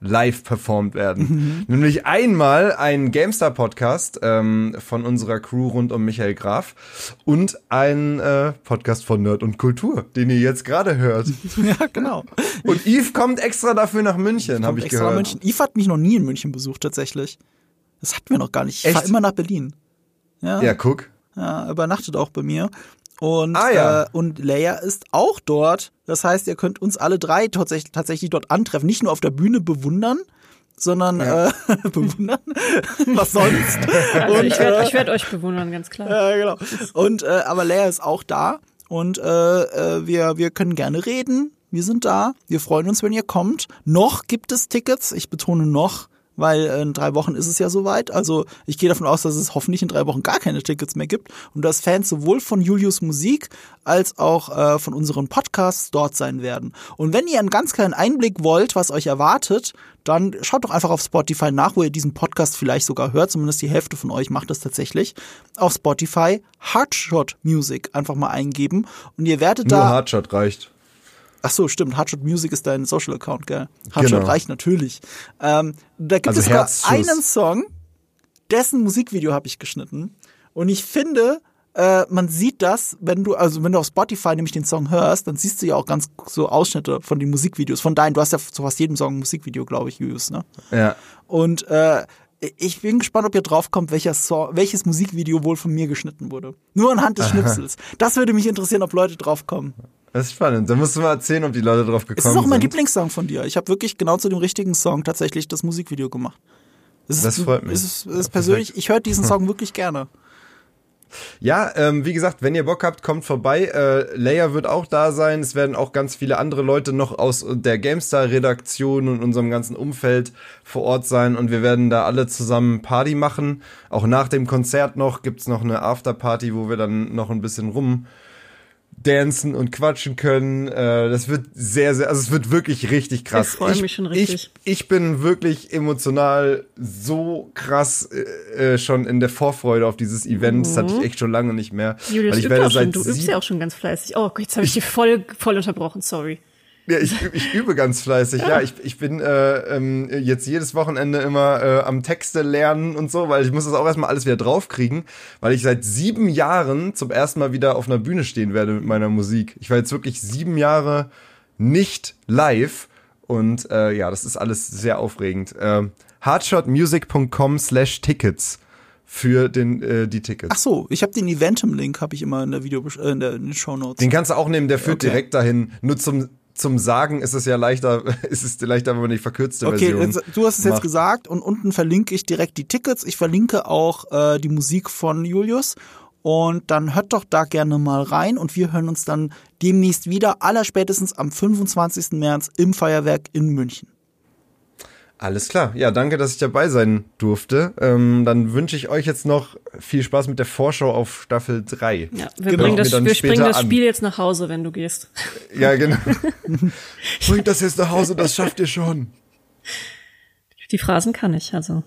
live performt werden. Nämlich einmal ein GameStar-Podcast von unserer Crew rund um Michael Graf und ein Podcast von Nerd und Kultur, den ihr jetzt gerade hört. Ja, genau. Und Yves kommt extra dafür nach München, habe ich gehört. München. Yves hat mich noch nie in München besucht, tatsächlich. Das hatten wir noch gar nicht. Ich fahre immer nach Berlin. Ja, guck. Ja, übernachtet auch bei mir. Und, ja. Und Leia ist auch dort. Das heißt, ihr könnt uns alle drei tatsächlich dort antreffen. Nicht nur auf der Bühne bewundern, sondern bewundern. Was sonst? Also und, ich werd euch bewundern, ganz klar. Ja, genau. Und aber Leia ist auch da. Und wir können gerne reden. Wir sind da. Wir freuen uns, wenn ihr kommt. Noch gibt es Tickets. Ich betone noch. Weil in 3 Wochen ist es ja soweit. Also ich gehe davon aus, dass es hoffentlich in 3 Wochen gar keine Tickets mehr gibt und dass Fans sowohl von Julius Musik als auch von unseren Podcasts dort sein werden. Und wenn ihr einen ganz kleinen Einblick wollt, was euch erwartet, dann schaut doch einfach auf Spotify nach, wo ihr diesen Podcast vielleicht sogar hört. Zumindest die Hälfte von euch macht das tatsächlich. Auf Spotify Hardshot Music einfach mal eingeben und ihr werdet Nur da... Hardshot reicht. Ach so, stimmt. Hardshot Music ist dein Social-Account, gell? Hardshot reicht natürlich. Da gibt es sogar einen Song, dessen Musikvideo habe ich geschnitten. Und ich finde, man sieht das, wenn du auf Spotify nämlich den Song hörst, dann siehst du ja auch ganz so Ausschnitte von den Musikvideos. Von deinen, du hast ja zu fast jedem Song ein Musikvideo, glaube ich, Julius, ne? Ja. Und ich bin gespannt, ob ihr draufkommt, welches Musikvideo wohl von mir geschnitten wurde. Nur anhand des Schnipsels. Das würde mich interessieren, ob Leute draufkommen. Das ist spannend. Da musst du mal erzählen, ob die Leute drauf gekommen sind. Es ist auch mein Lieblingssong von dir. Ich habe wirklich genau zu dem richtigen Song tatsächlich das Musikvideo gemacht. Das freut mich. Es ist persönlich, ich höre diesen Song wirklich gerne. Ja, wie gesagt, wenn ihr Bock habt, kommt vorbei. Leia wird auch da sein. Es werden auch ganz viele andere Leute noch aus der GameStar-Redaktion und unserem ganzen Umfeld vor Ort sein. Und wir werden da alle zusammen Party machen. Auch nach dem Konzert gibt's noch eine Afterparty, wo wir dann noch ein bisschen rumdancen und quatschen können. Das wird also es wird wirklich richtig krass. Ich freue mich schon richtig. Ich bin wirklich emotional so krass schon in der Vorfreude auf dieses Event. Das hatte ich echt schon lange nicht mehr. Julius, du übst ja auch schon ganz fleißig. Oh, jetzt habe ich dich voll unterbrochen, sorry. Ja, ich übe ganz fleißig. Ja, ich bin jetzt jedes Wochenende immer am Texte lernen und so, weil ich muss das auch erstmal alles wieder draufkriegen, weil ich seit 7 Jahren zum ersten Mal wieder auf einer Bühne stehen werde mit meiner Musik. Ich war jetzt wirklich 7 Jahre nicht live und das ist alles sehr aufregend. hardshotmusic.com/tickets für die Tickets. Ach so, ich habe den Eventim-Link, habe ich immer in der in den Shownotes. Den kannst du auch nehmen, der führt direkt dahin. Nur zum Sagen ist es ja leichter, wenn man die verkürzte Version Okay, du hast es jetzt gesagt und unten verlinke ich direkt die Tickets. Ich verlinke auch die Musik von Julius und dann hört doch da gerne mal rein und wir hören uns dann demnächst wieder, allerspätestens am 25. März im Feuerwerk in München. Alles klar. Ja, danke, dass ich dabei sein durfte. Dann wünsche ich euch jetzt noch viel Spaß mit der Vorschau auf Staffel 3. Ja, wir springen das Spiel jetzt nach Hause, wenn du gehst. Ja, genau. Bringt das jetzt nach Hause, das schafft ihr schon. Die Phrasen kann ich, also.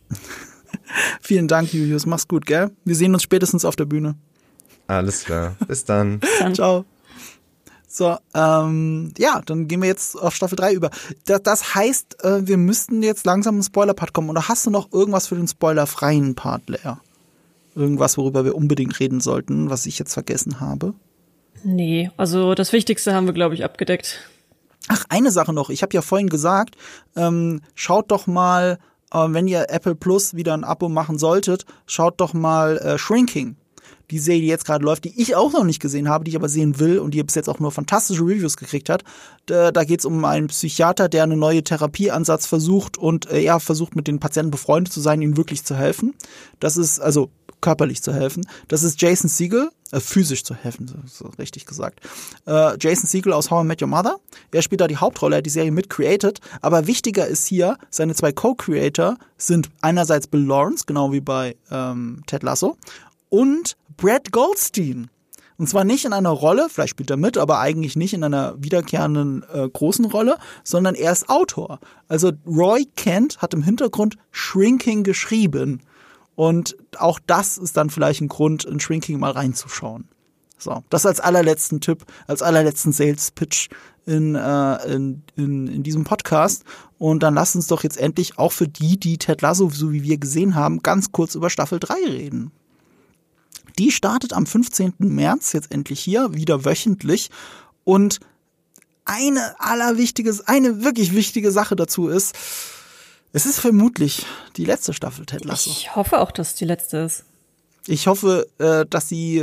Vielen Dank, Julius. Mach's gut, gell? Wir sehen uns spätestens auf der Bühne. Alles klar. Bis dann. Ciao. So, dann gehen wir jetzt auf Staffel 3 über. Das heißt, wir müssten jetzt langsam im Spoiler-Part kommen. Oder hast du noch irgendwas für den spoilerfreien Part, Lea? Irgendwas, worüber wir unbedingt reden sollten, was ich jetzt vergessen habe? Nee, also das Wichtigste haben wir, glaube ich, abgedeckt. Ach, eine Sache noch. Ich habe ja vorhin gesagt, schaut doch mal, wenn ihr Apple Plus wieder ein Abo machen solltet, schaut doch mal Shrinking. Die Serie, die jetzt gerade läuft, die ich auch noch nicht gesehen habe, die ich aber sehen will und die bis jetzt auch nur fantastische Reviews gekriegt hat. Da geht es um einen Psychiater, der einen neuen Therapieansatz versucht und versucht mit den Patienten befreundet zu sein, ihnen wirklich zu helfen. Das ist, also körperlich zu helfen. Das ist Jason Segel, physisch zu helfen, so richtig gesagt. Jason Segel aus How I Met Your Mother. Er spielt da die Hauptrolle, er hat die Serie mit-created. Aber wichtiger ist hier, seine 2 Co-Creator sind einerseits Bill Lawrence, genau wie bei Ted Lasso, und Brad Goldstein. Und zwar nicht in einer Rolle, vielleicht spielt er mit, aber eigentlich nicht in einer wiederkehrenden großen Rolle, sondern er ist Autor. Also Roy Kent hat im Hintergrund Shrinking geschrieben. Und auch das ist dann vielleicht ein Grund, in Shrinking mal reinzuschauen. So, das als allerletzten Tipp, als allerletzten Sales-Pitch in diesem Podcast. Und dann lasst uns doch jetzt endlich auch für die Ted Lasso, so wie wir gesehen haben, ganz kurz über Staffel 3 reden. Die startet am 15. März jetzt endlich hier, wieder wöchentlich. Und eine wirklich wichtige Sache dazu ist, es ist vermutlich die letzte Staffel Ted Lasso. Ich hoffe auch, dass es die letzte ist. Ich hoffe, dass die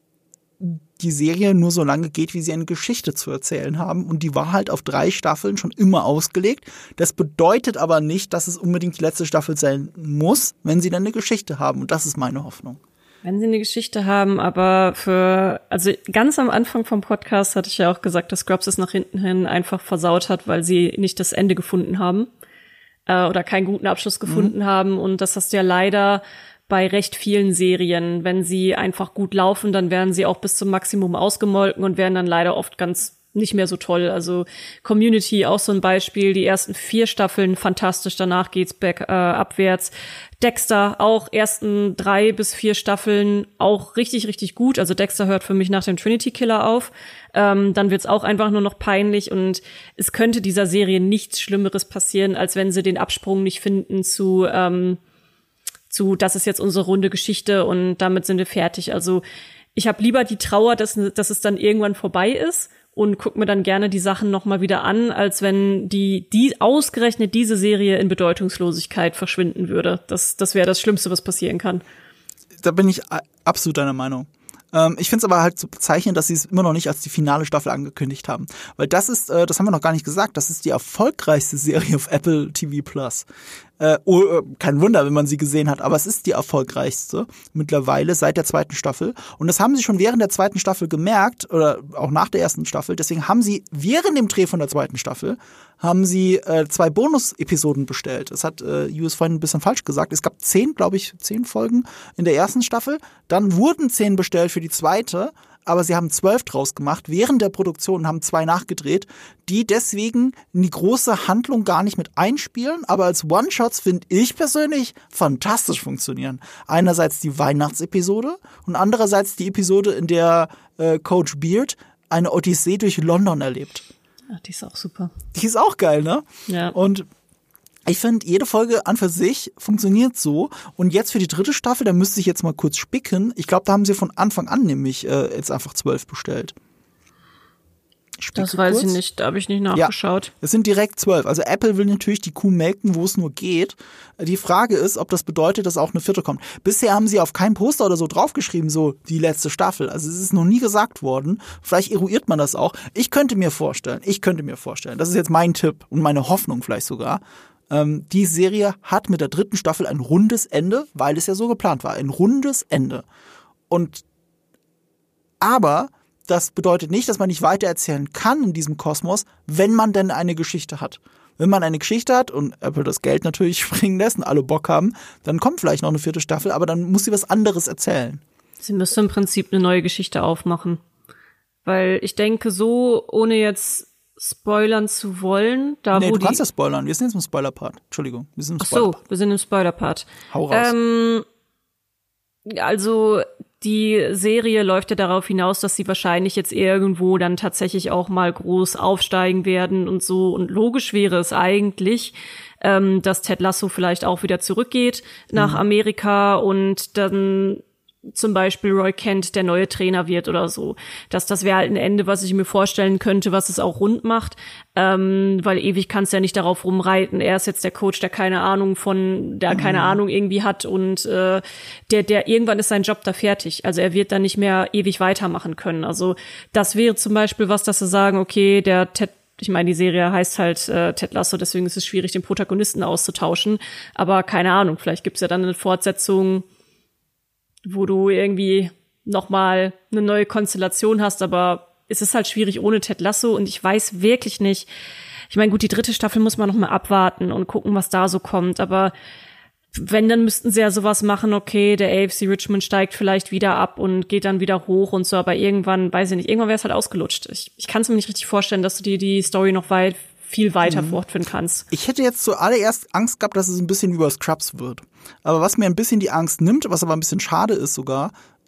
Serie nur so lange geht, wie sie eine Geschichte zu erzählen haben. Und die war halt auf 3 Staffeln schon immer ausgelegt. Das bedeutet aber nicht, dass es unbedingt die letzte Staffel sein muss, wenn sie dann eine Geschichte haben. Und das ist meine Hoffnung. Wenn sie eine Geschichte haben, aber also ganz am Anfang vom Podcast hatte ich ja auch gesagt, dass Scrubs es nach hinten hin einfach versaut hat, weil sie nicht das Ende gefunden haben oder keinen guten Abschluss gefunden haben. Und das hast du ja leider bei recht vielen Serien. Wenn sie einfach gut laufen, dann werden sie auch bis zum Maximum ausgemolken und werden dann leider oft ganz nicht mehr so toll. Also Community auch so ein Beispiel. Die ersten 4 Staffeln fantastisch, danach geht's abwärts. Dexter auch ersten 3 bis 4 Staffeln auch richtig, richtig gut. Also Dexter hört für mich nach dem Trinity Killer auf. Dann wird's auch einfach nur noch peinlich und es könnte dieser Serie nichts Schlimmeres passieren, als wenn sie den Absprung nicht finden zu das ist jetzt unsere runde Geschichte und damit sind wir fertig. Also ich habe lieber die Trauer, dass es dann irgendwann vorbei ist und guck mir dann gerne die Sachen noch mal wieder an, als wenn die ausgerechnet diese Serie in Bedeutungslosigkeit verschwinden würde. Das wäre das Schlimmste, was passieren kann. Da bin ich absolut deiner Meinung. Ich finde es aber halt zu bezeichnen, dass sie es immer noch nicht als die finale Staffel angekündigt haben. Weil das haben wir noch gar nicht gesagt, das ist die erfolgreichste Serie auf Apple TV Plus. Kein Wunder, wenn man sie gesehen hat, aber es ist die erfolgreichste mittlerweile seit der 2. Staffel. Und das haben sie schon während der 2. Staffel gemerkt, oder auch nach der 1. Staffel. Deswegen haben sie während dem Dreh von der 2. Staffel 2 Bonus-Episoden bestellt. Das hat Julius vorhin ein bisschen falsch gesagt. Es gab 10 Folgen in der 1. Staffel. Dann wurden 10 bestellt für die 2., aber sie haben 12 draus gemacht während der Produktion und haben 2 nachgedreht, die deswegen in die große Handlung gar nicht mit einspielen, aber als One-Shots, finde ich persönlich, fantastisch funktionieren. Einerseits die Weihnachtsepisode und andererseits die Episode, in der Coach Beard eine Odyssee durch London erlebt. Ach, die ist auch super. Die ist auch geil, ne? Ja. Und ich finde, jede Folge an für sich funktioniert so. Und jetzt für die 3. Staffel, da müsste ich jetzt mal kurz spicken. Ich glaube, da haben sie von Anfang an nämlich jetzt einfach 12 bestellt. Das weiß ich nicht, da habe ich nicht nachgeschaut. Ja, es sind direkt 12. Also Apple will natürlich die Kuh melken, wo es nur geht. Die Frage ist, ob das bedeutet, dass auch eine 4. kommt. Bisher haben sie auf kein Poster oder so draufgeschrieben, so die letzte Staffel. Also es ist noch nie gesagt worden. Vielleicht eruiert man das auch. Ich könnte mir vorstellen, das ist jetzt mein Tipp und meine Hoffnung vielleicht sogar, die Serie hat mit der 3. Staffel ein rundes Ende, weil es ja so geplant war. Ein rundes Ende. Aber das bedeutet nicht, dass man nicht weitererzählen kann in diesem Kosmos, wenn man denn eine Geschichte hat. Wenn man eine Geschichte hat und Apple das Geld natürlich springen lässt und alle Bock haben, dann kommt vielleicht noch eine 4. Staffel, aber dann muss sie was anderes erzählen. Sie müsste im Prinzip eine neue Geschichte aufmachen. Weil ich denke so, ohne jetzt spoilern zu wollen, du kannst ja spoilern. Wir sind jetzt im Spoiler-Part. Entschuldigung, wir sind im Spoiler-Part. Ach so, wir sind im Spoiler-Part. Hau raus. Also die Serie läuft ja darauf hinaus, dass sie wahrscheinlich jetzt irgendwo dann tatsächlich auch mal groß aufsteigen werden und so. Und logisch wäre es eigentlich, dass Ted Lasso vielleicht auch wieder zurückgeht nach Amerika und dann zum Beispiel Roy Kent der neue Trainer wird oder so. Das wäre halt ein Ende, was ich mir vorstellen könnte, was es auch rund macht, weil ewig kannst du ja nicht darauf rumreiten. Er ist jetzt der Coach, der keine Ahnung irgendwie hat und der irgendwann ist sein Job da fertig. Also er wird dann nicht mehr ewig weitermachen können. Also das wäre zum Beispiel was, dass sie sagen, okay, ich meine, die Serie heißt halt Ted Lasso, deswegen ist es schwierig, den Protagonisten auszutauschen. Aber keine Ahnung, vielleicht gibt's ja dann eine Fortsetzung, wo du irgendwie nochmal eine neue Konstellation hast, aber es ist halt schwierig ohne Ted Lasso und ich weiß wirklich nicht, ich meine, gut, die 3. Staffel muss man noch mal abwarten und gucken, was da so kommt, aber wenn, dann müssten sie ja sowas machen, okay, der AFC Richmond steigt vielleicht wieder ab und geht dann wieder hoch und so, aber irgendwann, weiß ich nicht, irgendwann wäre es halt ausgelutscht. Ich kann es mir nicht richtig vorstellen, dass du dir die Story noch viel weiter fortführen kannst. Ich hätte jetzt zuallererst Angst gehabt, dass es ein bisschen wie bei Scrubs wird. Aber was mir ein bisschen die Angst nimmt, was aber ein bisschen schade ist sogar,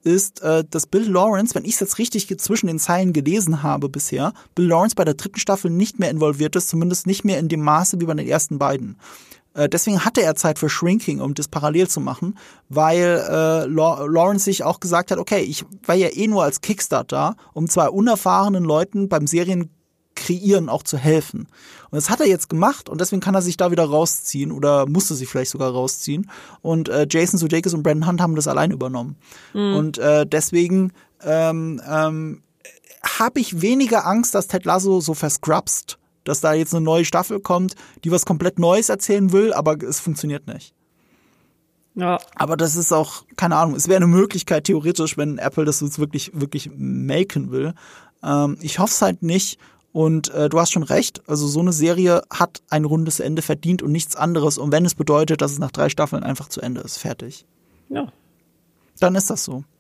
ist, dass Bill Lawrence, wenn ich es jetzt richtig zwischen den Zeilen gelesen habe bisher, Bill Lawrence bei der 3. Staffel nicht mehr involviert ist, zumindest nicht mehr in dem Maße wie bei den ersten beiden. Deswegen hatte er Zeit für Shrinking, um das parallel zu machen, weil Lawrence sich auch gesagt hat, okay, ich war ja eh nur als Kickstart da, um 2 unerfahrenen Leuten beim Serienkreieren auch zu helfen. Und das hat er jetzt gemacht und deswegen kann er sich da wieder rausziehen oder musste sich vielleicht sogar rausziehen. Und Jason Sudeikis und Brendan Hunt haben das allein übernommen. Und deswegen habe ich weniger Angst, dass Ted Lasso so verscrubst, dass da jetzt eine neue Staffel kommt, die was komplett Neues erzählen will, aber es funktioniert nicht. Ja. Aber das ist auch, keine Ahnung, es wäre eine Möglichkeit theoretisch, wenn Apple das jetzt wirklich melken will. Ich hoffe es halt nicht. Und du hast schon recht, also so eine Serie hat ein rundes Ende verdient und nichts anderes. Und wenn es bedeutet, dass es nach 3 Staffeln einfach zu Ende ist, fertig. Ja. Dann ist das so.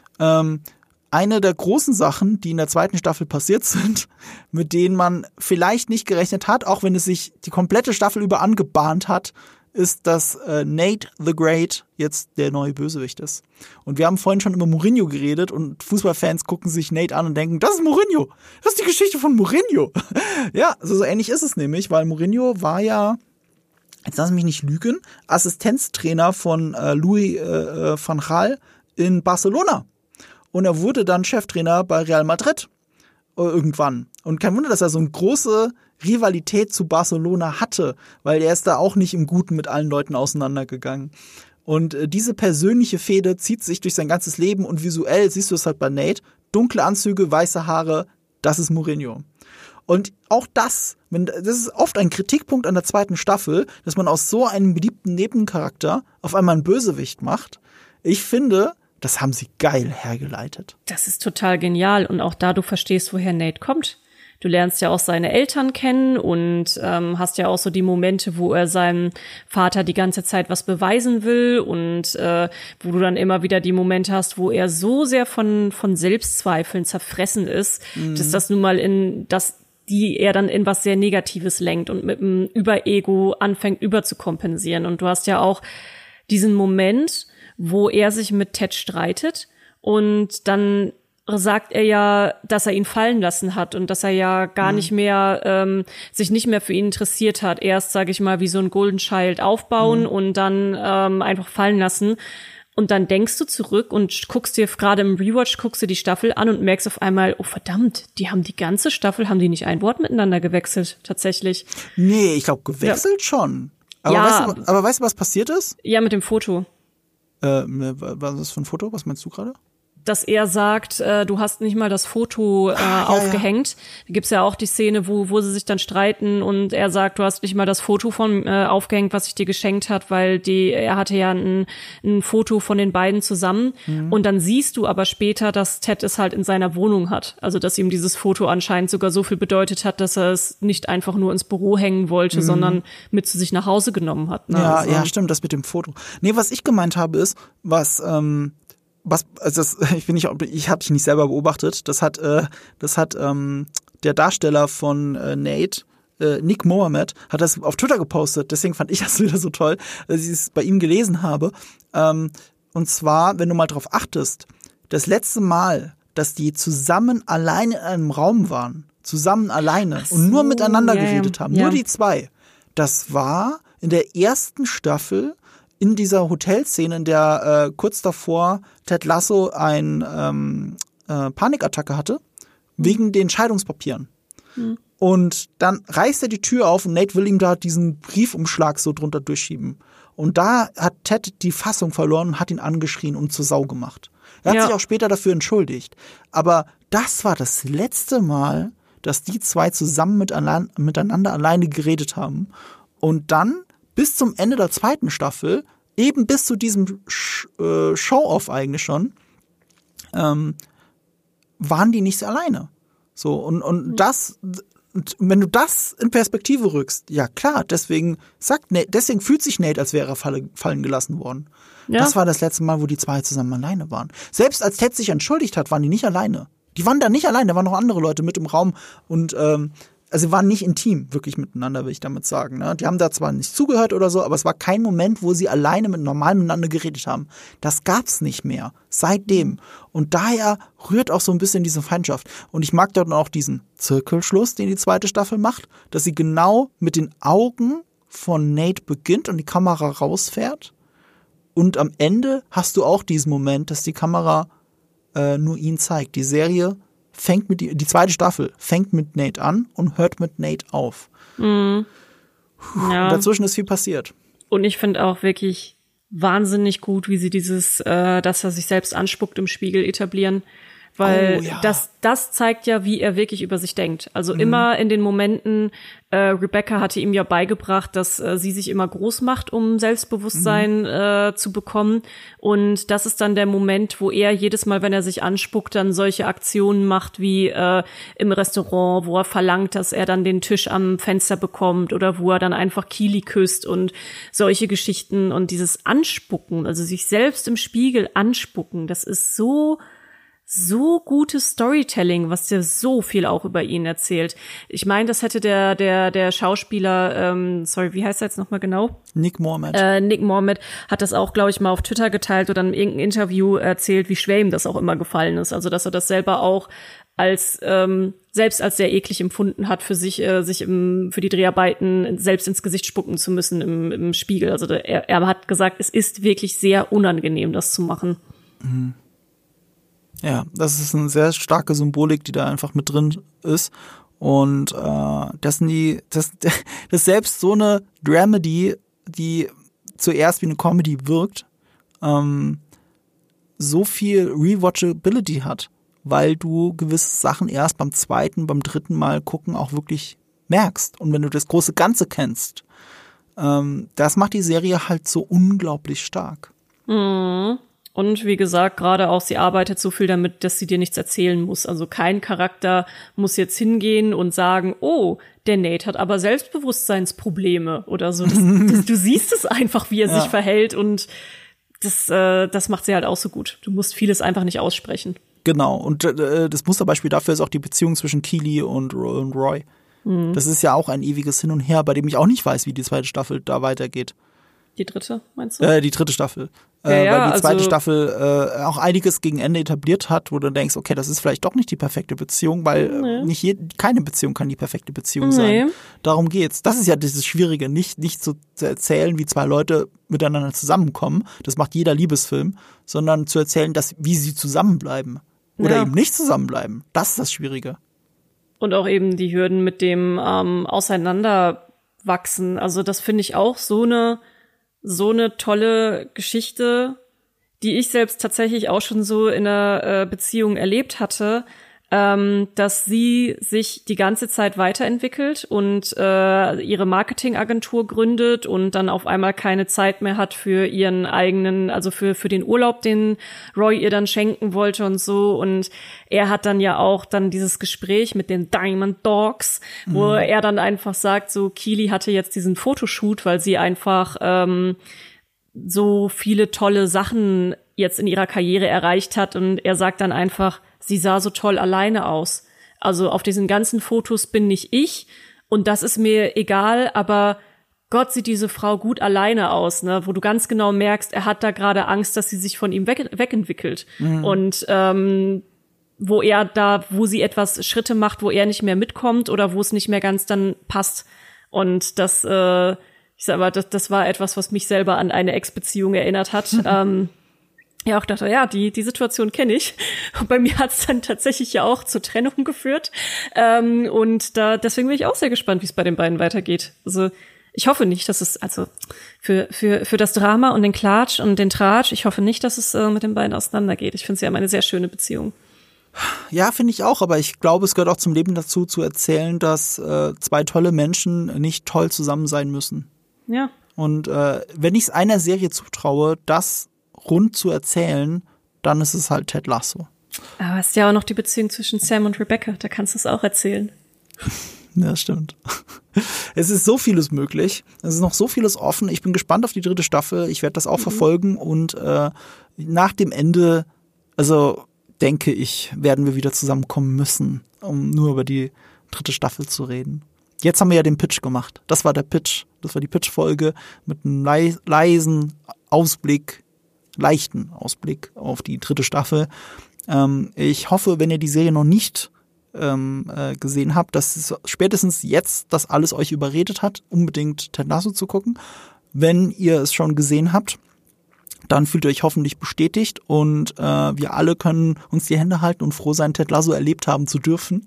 Eine der großen Sachen, die in der 2. Staffel passiert sind, mit denen man vielleicht nicht gerechnet hat, auch wenn es sich die komplette Staffel über angebahnt hat, ist, dass Nate the Great jetzt der neue Bösewicht ist. Und wir haben vorhin schon über Mourinho geredet und Fußballfans gucken sich Nate an und denken, das ist Mourinho, das ist die Geschichte von Mourinho. Ja, also so ähnlich ist es nämlich, weil Mourinho war ja, jetzt lass mich nicht lügen, Assistenztrainer von Louis van Gaal in Barcelona. Und er wurde dann Cheftrainer bei Real Madrid irgendwann. Und kein Wunder, dass er so eine große Rivalität zu Barcelona hatte, weil er ist da auch nicht im Guten mit allen Leuten auseinandergegangen. Und diese persönliche Fehde zieht sich durch sein ganzes Leben und visuell siehst du es halt bei Nate. Dunkle Anzüge, weiße Haare, das ist Mourinho. Und auch das ist oft ein Kritikpunkt an der 2. Staffel, dass man aus so einem beliebten Nebencharakter auf einmal einen Bösewicht macht. Ich finde, das haben sie geil hergeleitet. Das ist total genial und auch da du verstehst, woher Nate kommt. Du lernst ja auch seine Eltern kennen und hast ja auch so die Momente, wo er seinem Vater die ganze Zeit was beweisen will und wo du dann immer wieder die Momente hast, wo er so sehr von Selbstzweifeln zerfressen ist, dass das nun mal die er dann in was sehr Negatives lenkt und mit dem Überego anfängt überzukompensieren. Und du hast ja auch diesen Moment, wo er sich mit Ted streitet und dann sagt er ja, dass er ihn fallen lassen hat und dass er ja gar nicht mehr, sich nicht mehr für ihn interessiert hat. Erst, sage ich mal, wie so ein Golden Child aufbauen und dann einfach fallen lassen. Und dann denkst du zurück und guckst dir gerade im Rewatch, guckst dir die Staffel an und merkst auf einmal, oh verdammt, die haben die ganze Staffel, haben die nicht ein Wort miteinander gewechselt, tatsächlich. Nee, ich glaube, gewechselt schon. Aber weißt du, was passiert ist? Ja, mit dem Foto. Was ist das für ein Foto? Was meinst du gerade? Dass er sagt, du hast nicht mal das Foto aufgehängt. Ja. Da gibt's ja auch die Szene, wo sie sich dann streiten und er sagt, du hast nicht mal das Foto von aufgehängt, was ich dir geschenkt hat, weil er hatte ja ein Foto von den beiden zusammen. Und dann siehst du aber später, dass Ted es halt in seiner Wohnung hat. Also dass ihm dieses Foto anscheinend sogar so viel bedeutet hat, dass er es nicht einfach nur ins Büro hängen wollte, sondern mit zu sich nach Hause genommen hat. Ne? Ja, ja, stimmt, das mit dem Foto. Nee, was ich gemeint habe ist, ich habe dich nicht selber beobachtet. Das hat der Darsteller von Nate, Nick Mohammed, hat das auf Twitter gepostet. Deswegen fand ich das wieder so toll, dass ich es bei ihm gelesen habe. Und zwar, wenn du mal drauf achtest, das letzte Mal, dass die zusammen alleine in einem Raum waren, zusammen alleine und nur miteinander geredet haben, nur die 2, das war in der 1. Staffel in dieser Hotelszene, in der kurz davor Ted Lasso eine Panikattacke hatte, wegen den Scheidungspapieren. Und dann reißt er die Tür auf und Nate will ihm da diesen Briefumschlag so drunter durchschieben. Und da hat Ted die Fassung verloren und hat ihn angeschrien und zur Sau gemacht. Er hat sich auch später dafür entschuldigt. Aber das war das letzte Mal, dass die 2 zusammen miteinander alleine geredet haben. Und dann bis zum Ende der 2. Staffel, eben bis zu diesem Show-Off eigentlich schon, waren die nicht alleine. So, und das, wenn du das in Perspektive rückst, ja klar, deswegen fühlt sich Nate, als wäre er fallen gelassen worden. Ja. Das war das letzte Mal, wo die 2 zusammen alleine waren. Selbst als Ted sich entschuldigt hat, waren die nicht alleine. Die waren da nicht alleine, da waren noch andere Leute mit im Raum und also waren nicht intim wirklich miteinander, will ich damit sagen. Ne? Die haben da zwar nicht zugehört oder so, aber es war kein Moment, wo sie alleine normal miteinander geredet haben. Das gab's nicht mehr. Seitdem. Und daher rührt auch so ein bisschen diese Feindschaft. Und ich mag dort auch diesen Zirkelschluss, den die zweite Staffel macht, dass sie genau mit den Augen von Nate beginnt und die Kamera rausfährt. Und am Ende hast du auch diesen Moment, dass die Kamera nur ihn zeigt. Die Serie fängt die zweite Staffel fängt mit Nate an und hört mit Nate auf. Mhm. Ja. Und dazwischen ist viel passiert. Und ich finde auch wirklich wahnsinnig gut, wie sie dieses, dass er sich selbst anspuckt im Spiegel etablieren. Weil das zeigt ja, wie er wirklich über sich denkt. Also immer in den Momenten, Rebecca hatte ihm ja beigebracht, dass sie sich immer groß macht, um Selbstbewusstsein zu bekommen. Und das ist dann der Moment, wo er jedes Mal, wenn er sich anspuckt, dann solche Aktionen macht wie im Restaurant, wo er verlangt, dass er dann den Tisch am Fenster bekommt oder wo er dann einfach Keely küsst und solche Geschichten. Und dieses Anspucken, also sich selbst im Spiegel anspucken, das ist so gutes Storytelling, was dir so viel auch über ihn erzählt. Ich meine, das hätte der Schauspieler, wie heißt er jetzt nochmal genau? Nick Mohammed. Nick Mohammed hat das auch, glaube ich, mal auf Twitter geteilt oder in irgendeinem Interview erzählt, wie schwer ihm das auch immer gefallen ist. Also, dass er das selber auch selbst als sehr eklig empfunden hat, für sich für die Dreharbeiten selbst ins Gesicht spucken zu müssen im Spiegel. Also er hat gesagt, es ist wirklich sehr unangenehm, das zu machen. Mhm. Ja, das ist eine sehr starke Symbolik, die da einfach mit drin ist. Und dass selbst so eine Dramedy, die zuerst wie eine Comedy wirkt, so viel Rewatchability hat, weil du gewisse Sachen erst beim zweiten, beim dritten Mal gucken auch wirklich merkst. Und wenn du das große Ganze kennst, das macht die Serie halt so unglaublich stark. Mhm. Und wie gesagt, gerade auch, sie arbeitet so viel damit, dass sie dir nichts erzählen muss. Also kein Charakter muss jetzt hingehen und sagen, oh, der Nate hat aber Selbstbewusstseinsprobleme oder so. Du siehst es einfach, wie er sich verhält und das macht sie halt auch so gut. Du musst vieles einfach nicht aussprechen. Genau, und das Musterbeispiel dafür ist auch die Beziehung zwischen Keely und Roy. Mhm. Das ist ja auch ein ewiges Hin und Her, bei dem ich auch nicht weiß, wie die zweite Staffel da weitergeht. Die dritte, meinst du? Die dritte Staffel. Weil die zweite Staffel auch einiges gegen Ende etabliert hat, wo du denkst, okay, das ist vielleicht doch nicht die perfekte Beziehung, weil keine Beziehung kann die perfekte Beziehung sein. Darum geht's. Das ist ja dieses Schwierige, nicht zu erzählen, wie zwei Leute miteinander zusammenkommen. Das macht jeder Liebesfilm, sondern zu erzählen, wie sie zusammenbleiben oder eben nicht zusammenbleiben. Das ist das Schwierige. Und auch eben die Hürden mit dem Auseinanderwachsen. Also das finde ich auch so eine tolle Geschichte, die ich selbst tatsächlich auch schon so in einer Beziehung erlebt hatte, dass sie sich die ganze Zeit weiterentwickelt und ihre Marketingagentur gründet und dann auf einmal keine Zeit mehr hat für ihren eigenen, also für den Urlaub, den Roy ihr dann schenken wollte und so. Und er hat dann ja auch dann dieses Gespräch mit den Diamond Dogs, wo er dann einfach sagt, so Keely hatte jetzt diesen Fotoshoot, weil sie einfach so viele tolle Sachen jetzt in ihrer Karriere erreicht hat. Und er sagt dann einfach, sie sah so toll alleine aus. Also auf diesen ganzen Fotos bin nicht ich und das ist mir egal, aber Gott, sieht diese Frau gut alleine aus, ne? Wo du ganz genau merkst, er hat da gerade Angst, dass sie sich von ihm wegentwickelt. Und wo sie etwas Schritte macht, wo er nicht mehr mitkommt oder wo es nicht mehr ganz dann passt. Und das, ich sag mal, das war etwas, was mich selber an eine Ex-Beziehung erinnert hat. Ja, auch dachte, ja, die Situation kenne ich. Und bei mir hat es dann tatsächlich ja auch zur Trennung geführt. Und deswegen bin ich auch sehr gespannt, wie es bei den beiden weitergeht. Also ich hoffe nicht, dass es, also für das Drama und den Klatsch und den Tratsch, ich hoffe nicht, dass es mit den beiden auseinandergeht. Ich finde, sie haben eine sehr schöne Beziehung. Ja, finde ich auch, aber ich glaube, es gehört auch zum Leben dazu, zu erzählen, dass zwei tolle Menschen nicht toll zusammen sein müssen. Ja. Und wenn ich es einer Serie zutraue, das rund zu erzählen, dann ist es halt Ted Lasso. Aber es ist ja auch noch die Beziehung zwischen Sam und Rebecca, da kannst du es auch erzählen. Ja, stimmt. Es ist so vieles möglich, es ist noch so vieles offen. Ich bin gespannt auf die dritte Staffel, ich werde das auch verfolgen und nach dem Ende, also denke ich, werden wir wieder zusammenkommen müssen, um nur über die dritte Staffel zu reden. Jetzt haben wir ja den Pitch gemacht. Das war der Pitch. Das war die Pitch-Folge mit einem leichten Ausblick auf die dritte Staffel. Ich hoffe, wenn ihr die Serie noch nicht gesehen habt, dass es spätestens jetzt das alles euch überredet hat, unbedingt Ted Lasso zu gucken. Wenn ihr es schon gesehen habt, dann fühlt ihr euch hoffentlich bestätigt und wir alle können uns die Hände halten und froh sein, Ted Lasso erlebt haben zu dürfen.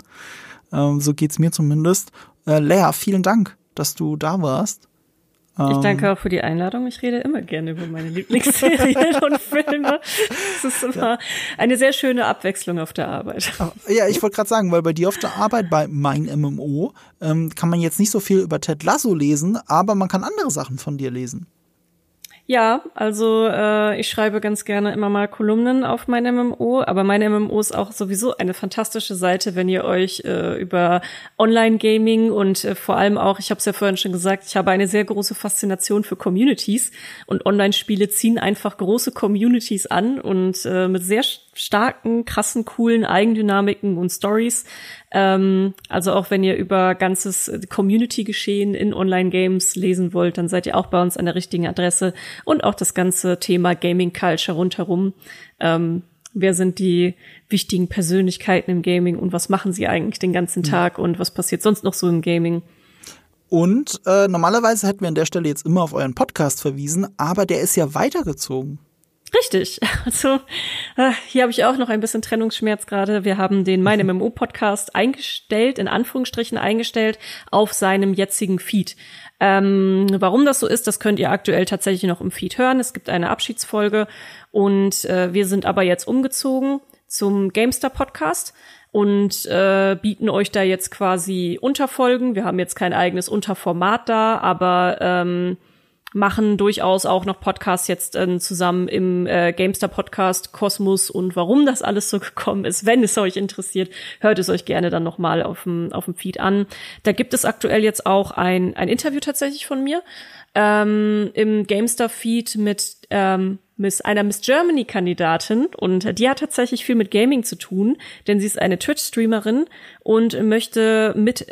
So geht's mir zumindest. Lea, vielen Dank, dass du da warst. Ich danke auch für die Einladung. Ich rede immer gerne über meine Lieblingsserien und Filme. Es ist immer eine sehr schöne Abwechslung auf der Arbeit. Ja, ich wollte gerade sagen, weil bei dir auf der Arbeit, bei Mein MMO, kann man jetzt nicht so viel über Ted Lasso lesen, aber man kann andere Sachen von dir lesen. Ja, also ich schreibe ganz gerne immer mal Kolumnen auf mein MMO, aber mein MMO ist auch sowieso eine fantastische Seite, wenn ihr euch über Online-Gaming und vor allem auch, ich habe es ja vorhin schon gesagt, ich habe eine sehr große Faszination für Communities und Online-Spiele ziehen einfach große Communities an und mit sehr starken, krassen, coolen Eigendynamiken und Stories. Also auch wenn ihr über ganzes Community-Geschehen in Online-Games lesen wollt, dann seid ihr auch bei uns an der richtigen Adresse. Und auch das ganze Thema Gaming-Culture rundherum. Wer sind die wichtigen Persönlichkeiten im Gaming und was machen sie eigentlich den ganzen Tag und was passiert sonst noch so im Gaming? Und normalerweise hätten wir an der Stelle jetzt immer auf euren Podcast verwiesen, aber der ist ja weitergezogen. Richtig. Also hier habe ich auch noch ein bisschen Trennungsschmerz gerade. Wir haben den Mein MMO-Podcast eingestellt, in Anführungsstrichen eingestellt, auf seinem jetzigen Feed. Warum das so ist, das könnt ihr aktuell tatsächlich noch im Feed hören. Es gibt eine Abschiedsfolge und wir sind aber jetzt umgezogen zum GameStar-Podcast und bieten euch da jetzt quasi Unterfolgen. Wir haben jetzt kein eigenes Unterformat da, aber machen durchaus auch noch Podcasts jetzt zusammen im GameStar-Podcast Kosmos und warum das alles so gekommen ist. Wenn es euch interessiert, hört es euch gerne dann nochmal auf dem Feed an. Da gibt es aktuell jetzt auch ein Interview tatsächlich von mir im GameStar-Feed mit einer Miss Germany-Kandidatin und die hat tatsächlich viel mit Gaming zu tun, denn sie ist eine Twitch-Streamerin und möchte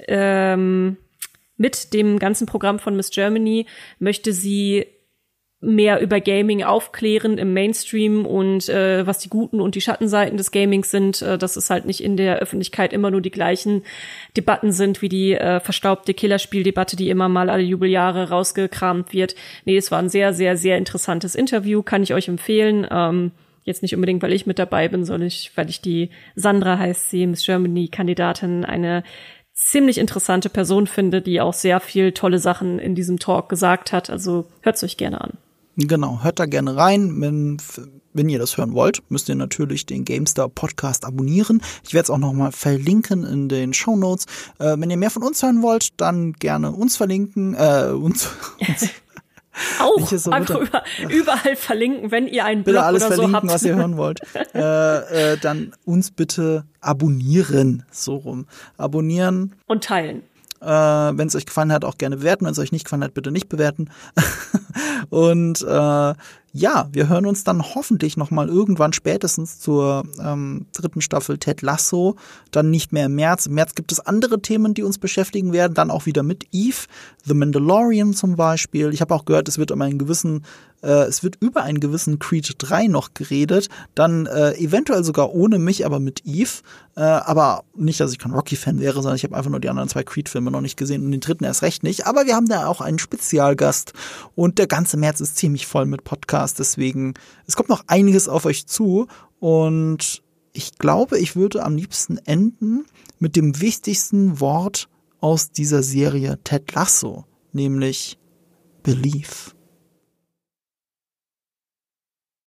mit dem ganzen Programm von Miss Germany möchte sie mehr über Gaming aufklären im Mainstream und was die guten und die Schattenseiten des Gamings sind, dass es halt nicht in der Öffentlichkeit immer nur die gleichen Debatten sind, wie die verstaubte Killerspieldebatte, die immer mal alle Jubeljahre rausgekramt wird. Nee, es war ein sehr, sehr, sehr interessantes Interview, kann ich euch empfehlen. Jetzt nicht unbedingt, weil ich mit dabei bin, sondern weil ich die Sandra heißt sie, Miss Germany-Kandidatin, eine ziemlich interessante Person finde, die auch sehr viel tolle Sachen in diesem Talk gesagt hat. Also hört's euch gerne an. Genau, hört da gerne rein. Wenn ihr das hören wollt, müsst ihr natürlich den GameStar Podcast abonnieren. Ich werde es auch nochmal verlinken in den Shownotes. Wenn ihr mehr von uns hören wollt, dann gerne uns verlinken. Uns auch so einfach überall verlinken, wenn ihr einen Blog bitte alles oder so verlinken, habt. was ihr hören wollt. Dann uns bitte abonnieren, so rum. Abonnieren. Und teilen. Wenn es euch gefallen hat, auch gerne bewerten. Wenn es euch nicht gefallen hat, bitte nicht bewerten. Und ja, wir hören uns dann hoffentlich noch mal irgendwann spätestens zur dritten Staffel Ted Lasso. Dann nicht mehr im März. Im März gibt es andere Themen, die uns beschäftigen werden. Dann auch wieder mit Eve, The Mandalorian zum Beispiel. Ich habe auch gehört, es wird über einen gewissen Creed 3 noch geredet. Dann eventuell sogar ohne mich, aber mit Eve. Aber nicht, dass ich kein Rocky-Fan wäre, sondern ich habe einfach nur die anderen 2 Creed-Filme noch nicht gesehen und den dritten erst recht nicht. Aber wir haben da auch einen Spezialgast und der ganze März ist ziemlich voll mit Podcasts. Deswegen, es kommt noch einiges auf euch zu und ich glaube, ich würde am liebsten enden mit dem wichtigsten Wort aus dieser Serie Ted Lasso, nämlich Belief.